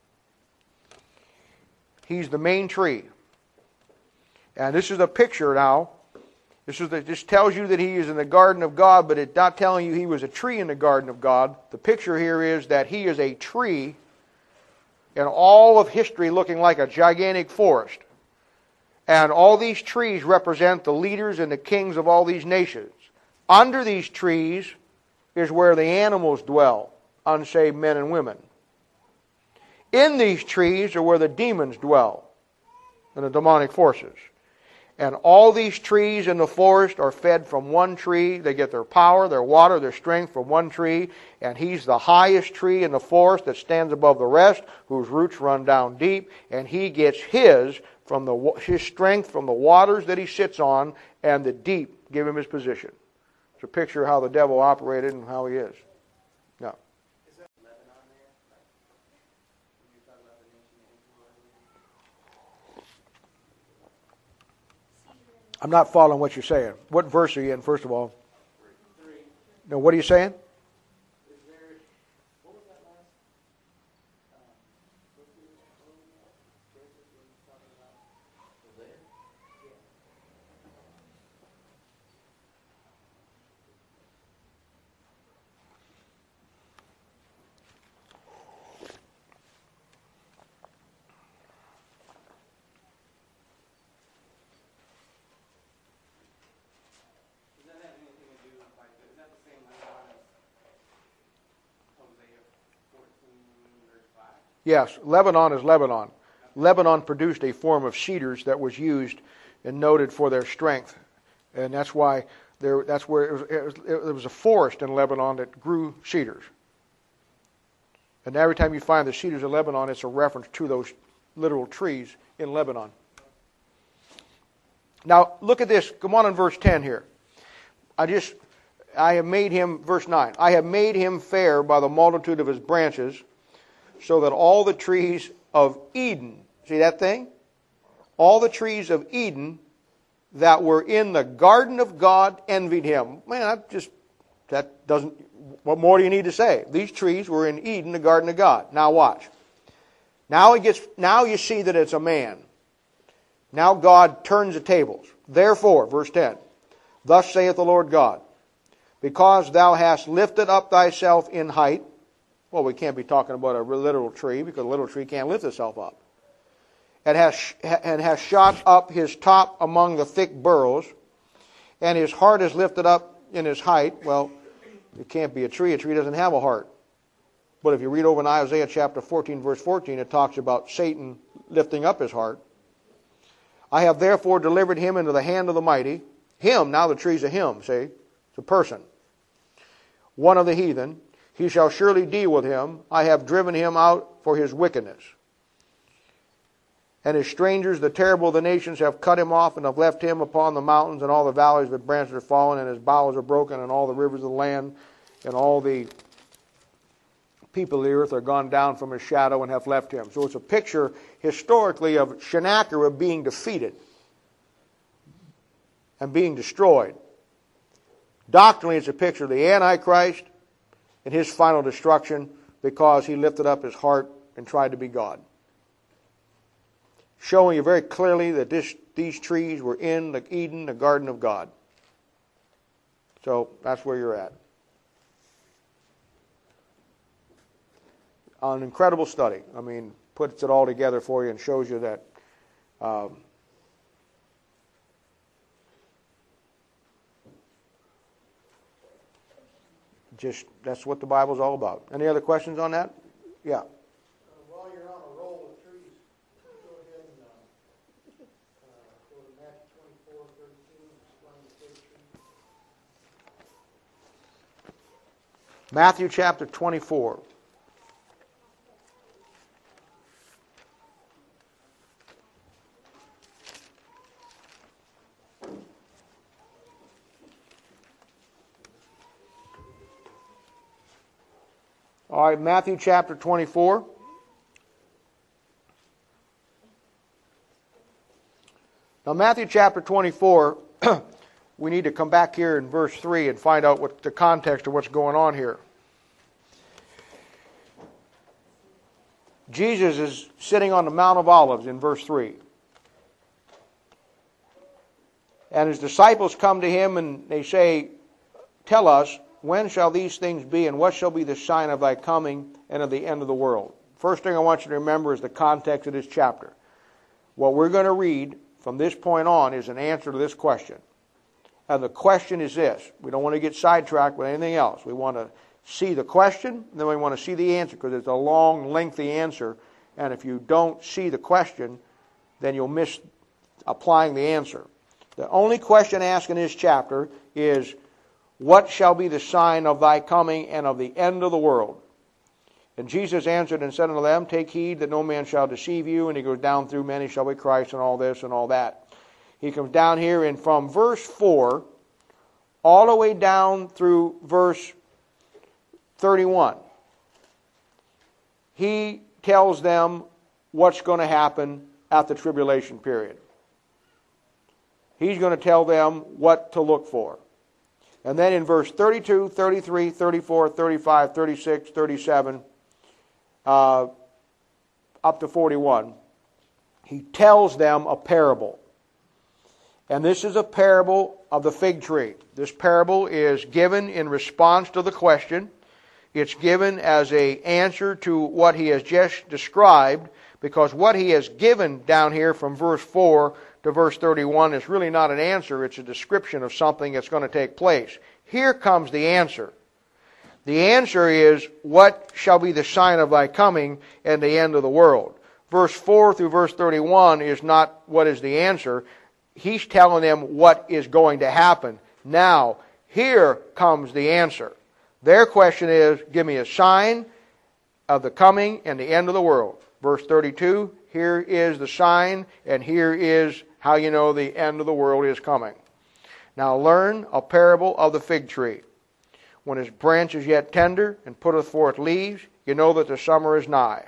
he's the main tree. And this is a picture now. This is the, this tells you that he is in the garden of God, but it's not telling you he was a tree in the garden of God. The picture here is that he is a tree in all of history looking like a gigantic forest. And all these trees represent the leaders and the kings of all these nations. Under these trees is where the animals dwell, unsaved men and women. In these trees are where the demons dwell, and the demonic forces. And all these trees in the forest are fed from one tree. They get their power, their water, their strength from one tree. And he's the highest tree in the forest that stands above the rest, whose roots run down deep. And he gets his from the his strength from the waters that he sits on, and the deep give him his position. It's a picture of how the devil operated and how he is. No. Is that Lebanon there? Like, when you talk about the nation of Israel? I'm not following what you're saying. What verse are you in, first of all? Three. No, what are you saying? Is there, what was that last? Um, what was it? What was that? Joseph was talking about? There. Yeah. Does that have anything to do with, like, is that the same Lebanon as Hosea fourteen, verse five? Yes, Lebanon is Lebanon. Lebanon produced a form of cedars that was used and noted for their strength. And that's why there, that's where it was, it was, it was a forest in Lebanon that grew cedars. And every time you find the cedars of Lebanon, it's a reference to those literal trees in Lebanon. Now, look at this. Come on in verse ten here. I just, I have made him, verse nine, I have made him fair by the multitude of his branches, so that all the trees of Eden, see that thing? All the trees of Eden that were in the garden of God envied him. Man, that just, that doesn't, what more do you need to say? These trees were in Eden, the garden of God. Now watch. Now it gets, now you see that it's a man. Now God turns the tables. Therefore, verse ten, thus saith the Lord God, because thou hast lifted up thyself in height. Well, we can't be talking about a literal tree, because a literal tree can't lift itself up. And has, and has shot up his top among the thick burrows, and his heart is lifted up in his height. Well, it can't be a tree. A tree doesn't have a heart. But if you read over in Isaiah chapter fourteen, verse fourteen, it talks about Satan lifting up his heart. I have therefore delivered him into the hand of the mighty. Him, now the tree's a him, see? It's a person. One of the heathen. He shall surely deal with him. I have driven him out for his wickedness. And his strangers, the terrible of the nations, have cut him off and have left him upon the mountains, and all the valleys with branches are fallen, and his bowels are broken, and all the rivers of the land, and all the people of the earth are gone down from his shadow and have left him. So it's a picture historically of Sennacherib being defeated and being destroyed. Doctrinally, it's a picture of the Antichrist and his final destruction because he lifted up his heart and tried to be God. Showing you very clearly that this, these trees were in the Eden, the garden of God. So that's where you're at. An incredible study. I mean, puts it all together for you and shows you that um, just that's what the Bible's all about. Any other questions on that? Yeah. Uh, while you're on a roll with trees, go ahead and uh, uh, go to Matthew twenty-four, thirty-two, and explain the fig tree. Matthew chapter twenty-four. All right, Matthew chapter twenty-four. Now, Matthew chapter twenty-four, we need to come back here in verse three and find out what the context of what's going on here. Jesus is sitting on the Mount of Olives in verse three. And his disciples come to him and they say, "Tell us, when shall these things be, and what shall be the sign of thy coming and of the end of the world?" First thing I want you to remember is the context of this chapter. What we're going to read from this point on is an answer to this question. And the question is this. We don't want to get sidetracked with anything else. We want to see the question, and then we want to see the answer, because it's a long, lengthy answer. And if you don't see the question, then you'll miss applying the answer. The only question asked in this chapter is, what shall be the sign of thy coming and of the end of the world? And Jesus answered and said unto them, Take heed that no man shall deceive you. And he goes down through, many shall be Christ, and all this and all that. He comes down here, and from verse four all the way down through verse thirty-one, he tells them what's going to happen at the tribulation period. He's going to tell them what to look for. And then in verse thirty-two, thirty-three, thirty-four, thirty-five, thirty-six, thirty-seven, uh, up to forty-one, he tells them a parable. And this is a parable of the fig tree. This parable is given in response to the question. It's given as an answer to what he has just described, because what he has given down here from verse four to verse thirty-one is really not an answer. It's a description of something that's going to take place. Here comes the answer. The answer is, what shall be the sign of thy coming and the end of the world? Verse four through verse thirty-one is not what is the answer. He's telling them what is going to happen. Now, here comes the answer. Their question is, give me a sign of the coming and the end of the world. Verse thirty-two, here is the sign, and here is how you know the end of the world is coming. Now learn a parable of the fig tree. When his branch is yet tender, and putteth forth leaves, you know that the summer is nigh.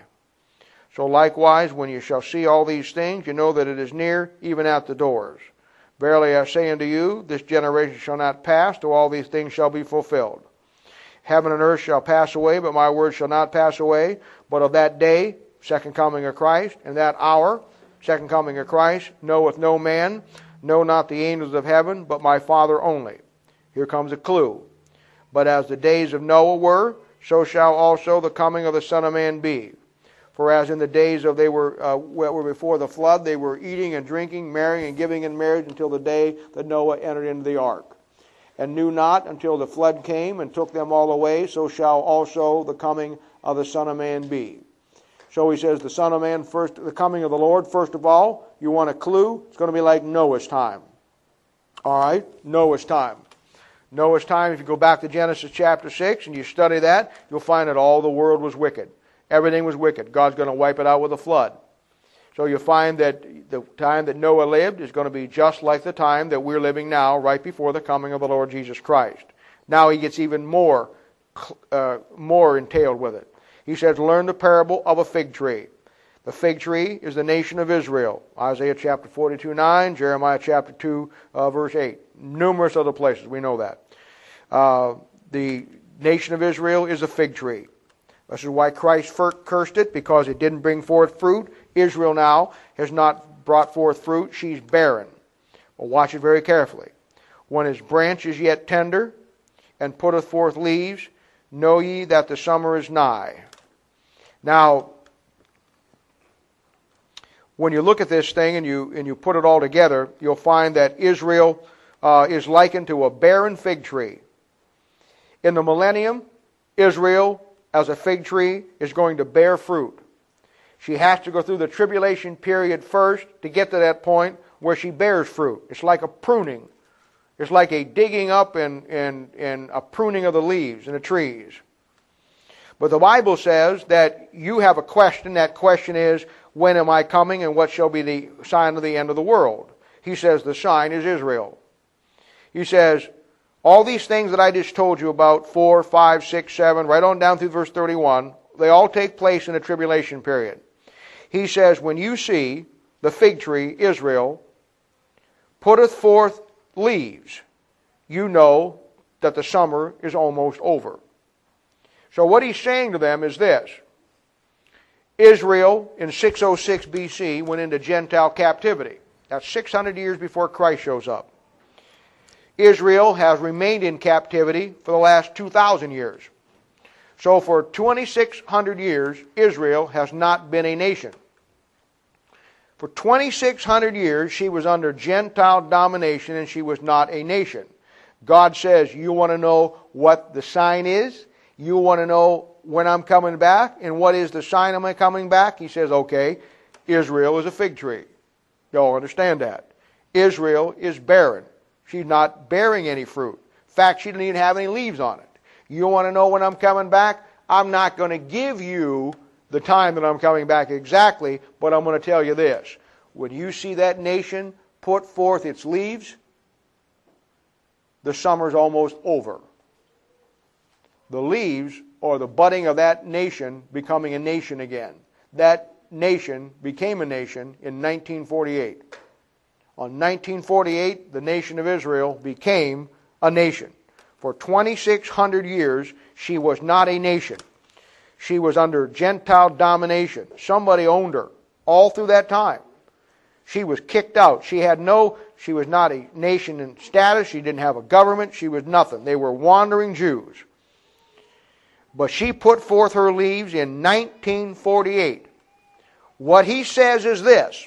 So likewise, when you shall see all these things, you know that it is near, even at the doors. Verily I say unto you, this generation shall not pass, till all these things shall be fulfilled. Heaven and earth shall pass away, but my word shall not pass away. But of that day, second coming of Christ, and that hour, second coming of Christ, knoweth no man, no not the angels of heaven, but my Father only. Here comes a clue. But as the days of Noah were, so shall also the coming of the Son of Man be. For as in the days of they were uh, were before the flood, they were eating and drinking, marrying and giving in marriage until the day that Noah entered into the ark, and knew not until the flood came and took them all away, so shall also the coming of the Son of Man be. So he says the Son of Man, first, the coming of the Lord, first of all, you want a clue? It's going to be like Noah's time. All right? Noah's time. Noah's time, if you go back to Genesis chapter six and you study that, you'll find that all the world was wicked. Everything was wicked. God's going to wipe it out with a flood. So you'll find that the time that Noah lived is going to be just like the time that we're living now, right before the coming of the Lord Jesus Christ. Now he gets even more, uh, more entailed with it. He says, learn the parable of a fig tree. The fig tree is the nation of Israel. Isaiah chapter forty-two, nine, Jeremiah chapter two, uh, verse eight. Numerous other places, we know that. Uh, the nation of Israel is a fig tree. This is why Christ cursed it, because it didn't bring forth fruit. Israel now has not brought forth fruit. She's barren. Well, watch it very carefully. When his branch is yet tender, and putteth forth leaves, know ye that the summer is nigh. Now, when you look at this thing and you and you put it all together, you'll find that Israel uh, is likened to a barren fig tree. In the millennium, Israel, as a fig tree, is going to bear fruit. She has to go through the tribulation period first to get to that point where she bears fruit. It's like a pruning. It's like a digging up and, and, and a pruning of the leaves and the trees. But the Bible says that you have a question. That question is, when am I coming and what shall be the sign of the end of the world? He says the sign is Israel. He says, all these things that I just told you about, four, five, six, seven, right on down through verse thirty-one, they all take place in the tribulation period. He says, when you see the fig tree, Israel, putteth forth leaves, you know that the summer is almost over. So what he's saying to them is this. Israel in six oh six B C went into Gentile captivity. That's six hundred years before Christ shows up. Israel has remained in captivity for the last two thousand years. So for twenty-six hundred years, Israel has not been a nation. For twenty-six hundred years, she was under Gentile domination and she was not a nation. God says, you want to know what the sign is? You want to know when I'm coming back? And what is the sign of my coming back? He says, okay, Israel is a fig tree. You'll understand that. Israel is barren. She's not bearing any fruit. In fact, she doesn't even have any leaves on it. You want to know when I'm coming back? I'm not going to give you the time that I'm coming back exactly, but I'm going to tell you this. When you see that nation put forth its leaves, the summer's almost over. The leaves are the budding of that nation becoming a nation again. That nation became a nation in nineteen forty-eight. On nineteen forty-eight, the nation of Israel became a nation. For twenty-six hundred years, she was not a nation. She was under Gentile domination. Somebody owned her all through that time. She was kicked out. She had no, she was not a nation in status. She didn't have a government. She was nothing. They were wandering Jews. But she put forth her leaves in nineteen forty-eight. What he says is this.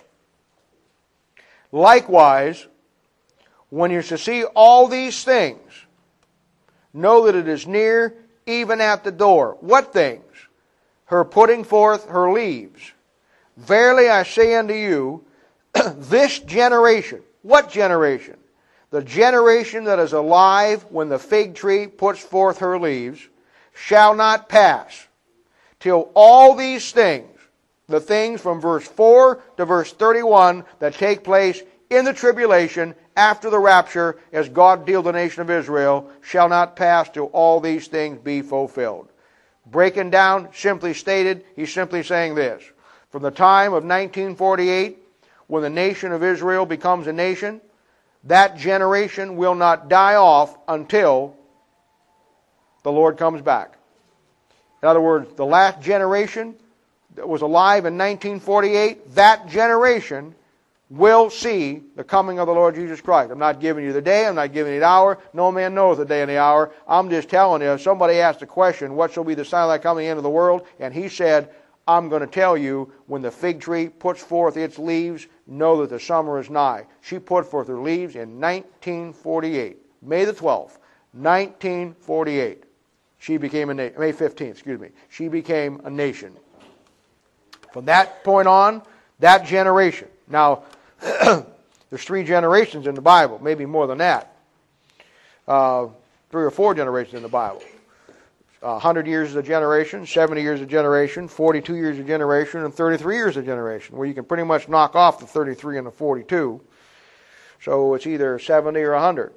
Likewise, when you shall see all these things, know that it is near, even at the door. What things? Her putting forth her leaves. Verily I say unto you, this generation. What generation? The generation that is alive when the fig tree puts forth her leaves shall not pass till all these things, the things from verse four to verse thirty-one that take place in the tribulation after the rapture as God deals the nation of Israel, shall not pass till all these things be fulfilled. Breaking down, simply stated, he's simply saying this. From the time of nineteen forty-eight, when the nation of Israel becomes a nation, that generation will not die off until the Lord comes back. In other words, the last generation that was alive in nineteen forty-eight, that generation will see the coming of the Lord Jesus Christ. I'm not giving you the day, I'm not giving you the hour. No man knows the day and the hour. I'm just telling you, somebody asked the question, what shall be the sign of thy coming into the world? And he said, I'm going to tell you, when the fig tree puts forth its leaves, know that the summer is nigh. She put forth her leaves in nineteen forty-eight. May the twelfth, nineteen forty-eight. She became a nation. May fifteenth, excuse me. She became a nation. From that point on, that generation. Now, there's three generations in the Bible, maybe more than that. Uh, three or four generations in the Bible. Uh, one hundred years is a generation, seventy years is a generation, forty-two years is a generation, and thirty-three years is a generation, where you can pretty much knock off the thirty-three and the forty-two. So it's either seventy or one hundred.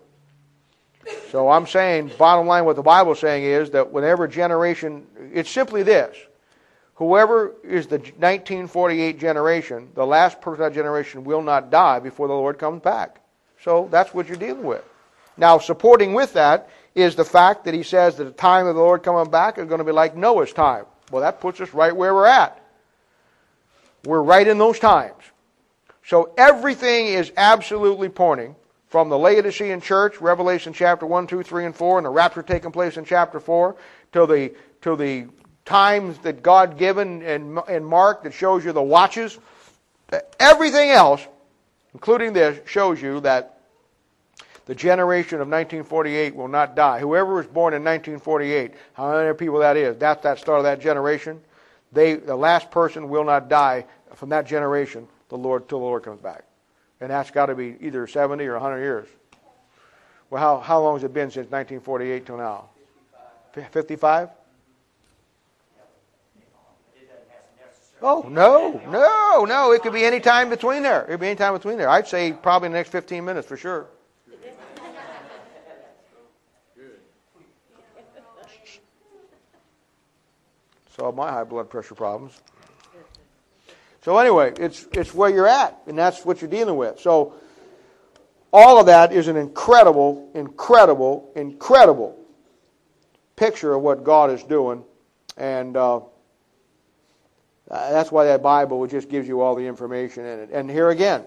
So I'm saying, bottom line, what the Bible's saying is that whenever generation, it's simply this. whoever is the nineteen forty-eight generation, the last person of that generation will not die before the Lord comes back. So that's what you're dealing with. Now, supporting with that is the fact that he says that the time of the Lord coming back is going to be like Noah's time. Well, that puts us right where we're at. We're right in those times. So everything is absolutely pointing from the Laodicean church, Revelation chapter one, two, three, and four, and the rapture taking place in chapter four, to the to the times that God given and, and marked that shows you the watches. Everything else, including this, shows you that the generation of nineteen forty-eight will not die. Whoever was born in nineteen forty-eight, how many people that is, that's that start of that generation. They, the last person will not die from that generation, the Lord, till the Lord comes back. And that's got to be either seventy or one hundred years. Well, how, how long has it been since nineteen forty-eight till now? fifty-five? Oh, no, no, no. It could be any time between there. It could be any time between there. I'd say probably in the next fifteen minutes for sure. Solve my high blood pressure problems. So anyway, it's it's where you're at, and that's what you're dealing with. So all of that is an incredible, incredible, incredible picture of what God is doing, and uh, that's why that Bible just gives you all the information in it. And here again,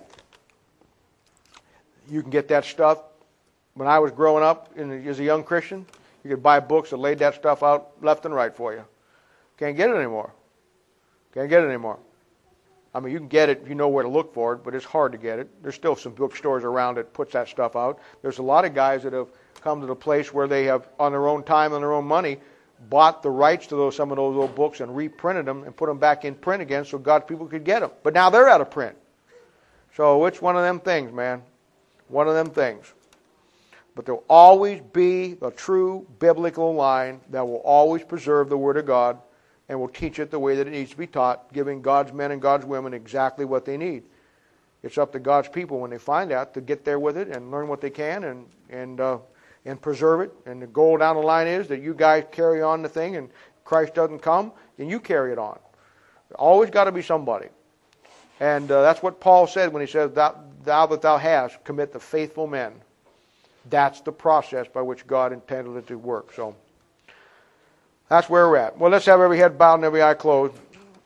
you can get that stuff. When I was growing up in, as a young Christian, you could buy books that laid that stuff out left and right for you. Can't get it anymore. Can't get it anymore. I mean, you can get it if you know where to look for it, but it's hard to get it. There's still some bookstores around that puts that stuff out. There's a lot of guys that have come to the place where they have, on their own time and their own money, bought the rights to those some of those old books and reprinted them and put them back in print again so God's people could get them. But now they're out of print. So it's one of them things, man. One of them things. But there'll always be a true biblical line that will always preserve the Word of God and will teach it the way that it needs to be taught, giving God's men and God's women exactly what they need. It's up to God's people when they find out to get there with it and learn what they can and and uh, and preserve it. And the goal down the line is that you guys carry on the thing, and Christ doesn't come, then you carry it on. Always got to be somebody. And uh, that's what Paul said when he says, thou, thou that thou hast, commit the faithful men. That's the process by which God intended it to work. So that's where we're at. Well, let's have every head bowed and every eye closed.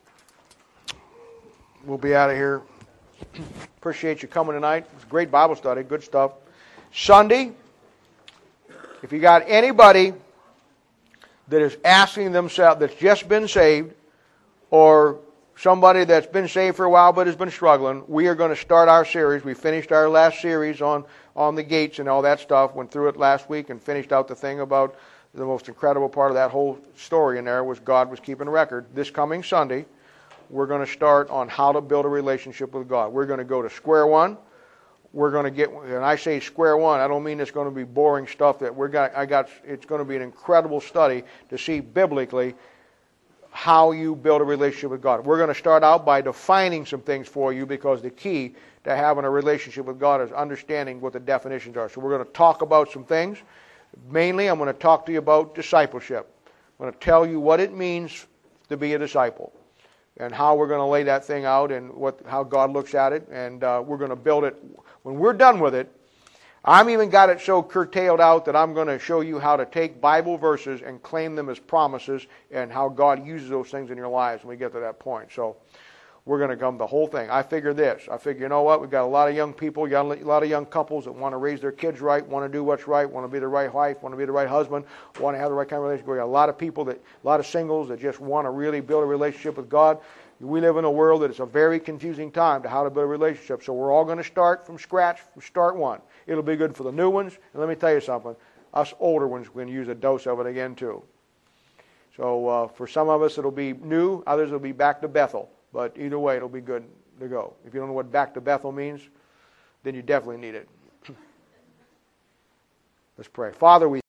We'll be out of here. Appreciate you coming tonight. It's a great Bible study. Good stuff. Sunday, if you got anybody that is asking themselves, that's just been saved, or somebody that's been saved for a while but has been struggling, we are going to start our series. We finished our last series on, on the gates and all that stuff. Went through it last week and finished out the thing about the most incredible part of that whole story in there was God was keeping a record. This coming Sunday, we're going to start on how to build a relationship with God. We're going to go to square one. We're going to get, and I say square one, I don't mean it's going to be boring stuff that we're got. I got. It's going to be an incredible study to see biblically how you build a relationship with God. We're going to start out by defining some things for you, because the key to having a relationship with God is understanding what the definitions are. So we're going to talk about some things. Mainly, I'm going to talk to you about discipleship. I'm going to tell you what it means to be a disciple, and how we're going to lay that thing out, and what how God looks at it, and uh, we're going to build it. When we're done with it, I'm even got it so curtailed out that I'm going to show you how to take Bible verses and claim them as promises, and how God uses those things in your lives when we get to that point. So we're going to come the whole thing. I figure this. I figure, you know what? We've got a lot of young people, a lot of young couples that want to raise their kids right, want to do what's right, want to be the right wife, want to be the right husband, want to have the right kind of relationship. We've got a lot of people, that, a lot of singles that just want to really build a relationship with God. We live in a world that it's a very confusing time to how to build a relationship. So we're all going to start from scratch, from start one. It'll be good for the new ones. And let me tell you something. Us older ones, we're going to use a dose of it again too. So uh, for some of us it'll be new. Others will be back to Bethel. But either way, it'll be good to go. If you don't know what back to Bethel means, then you definitely need it. Let's pray. Father, we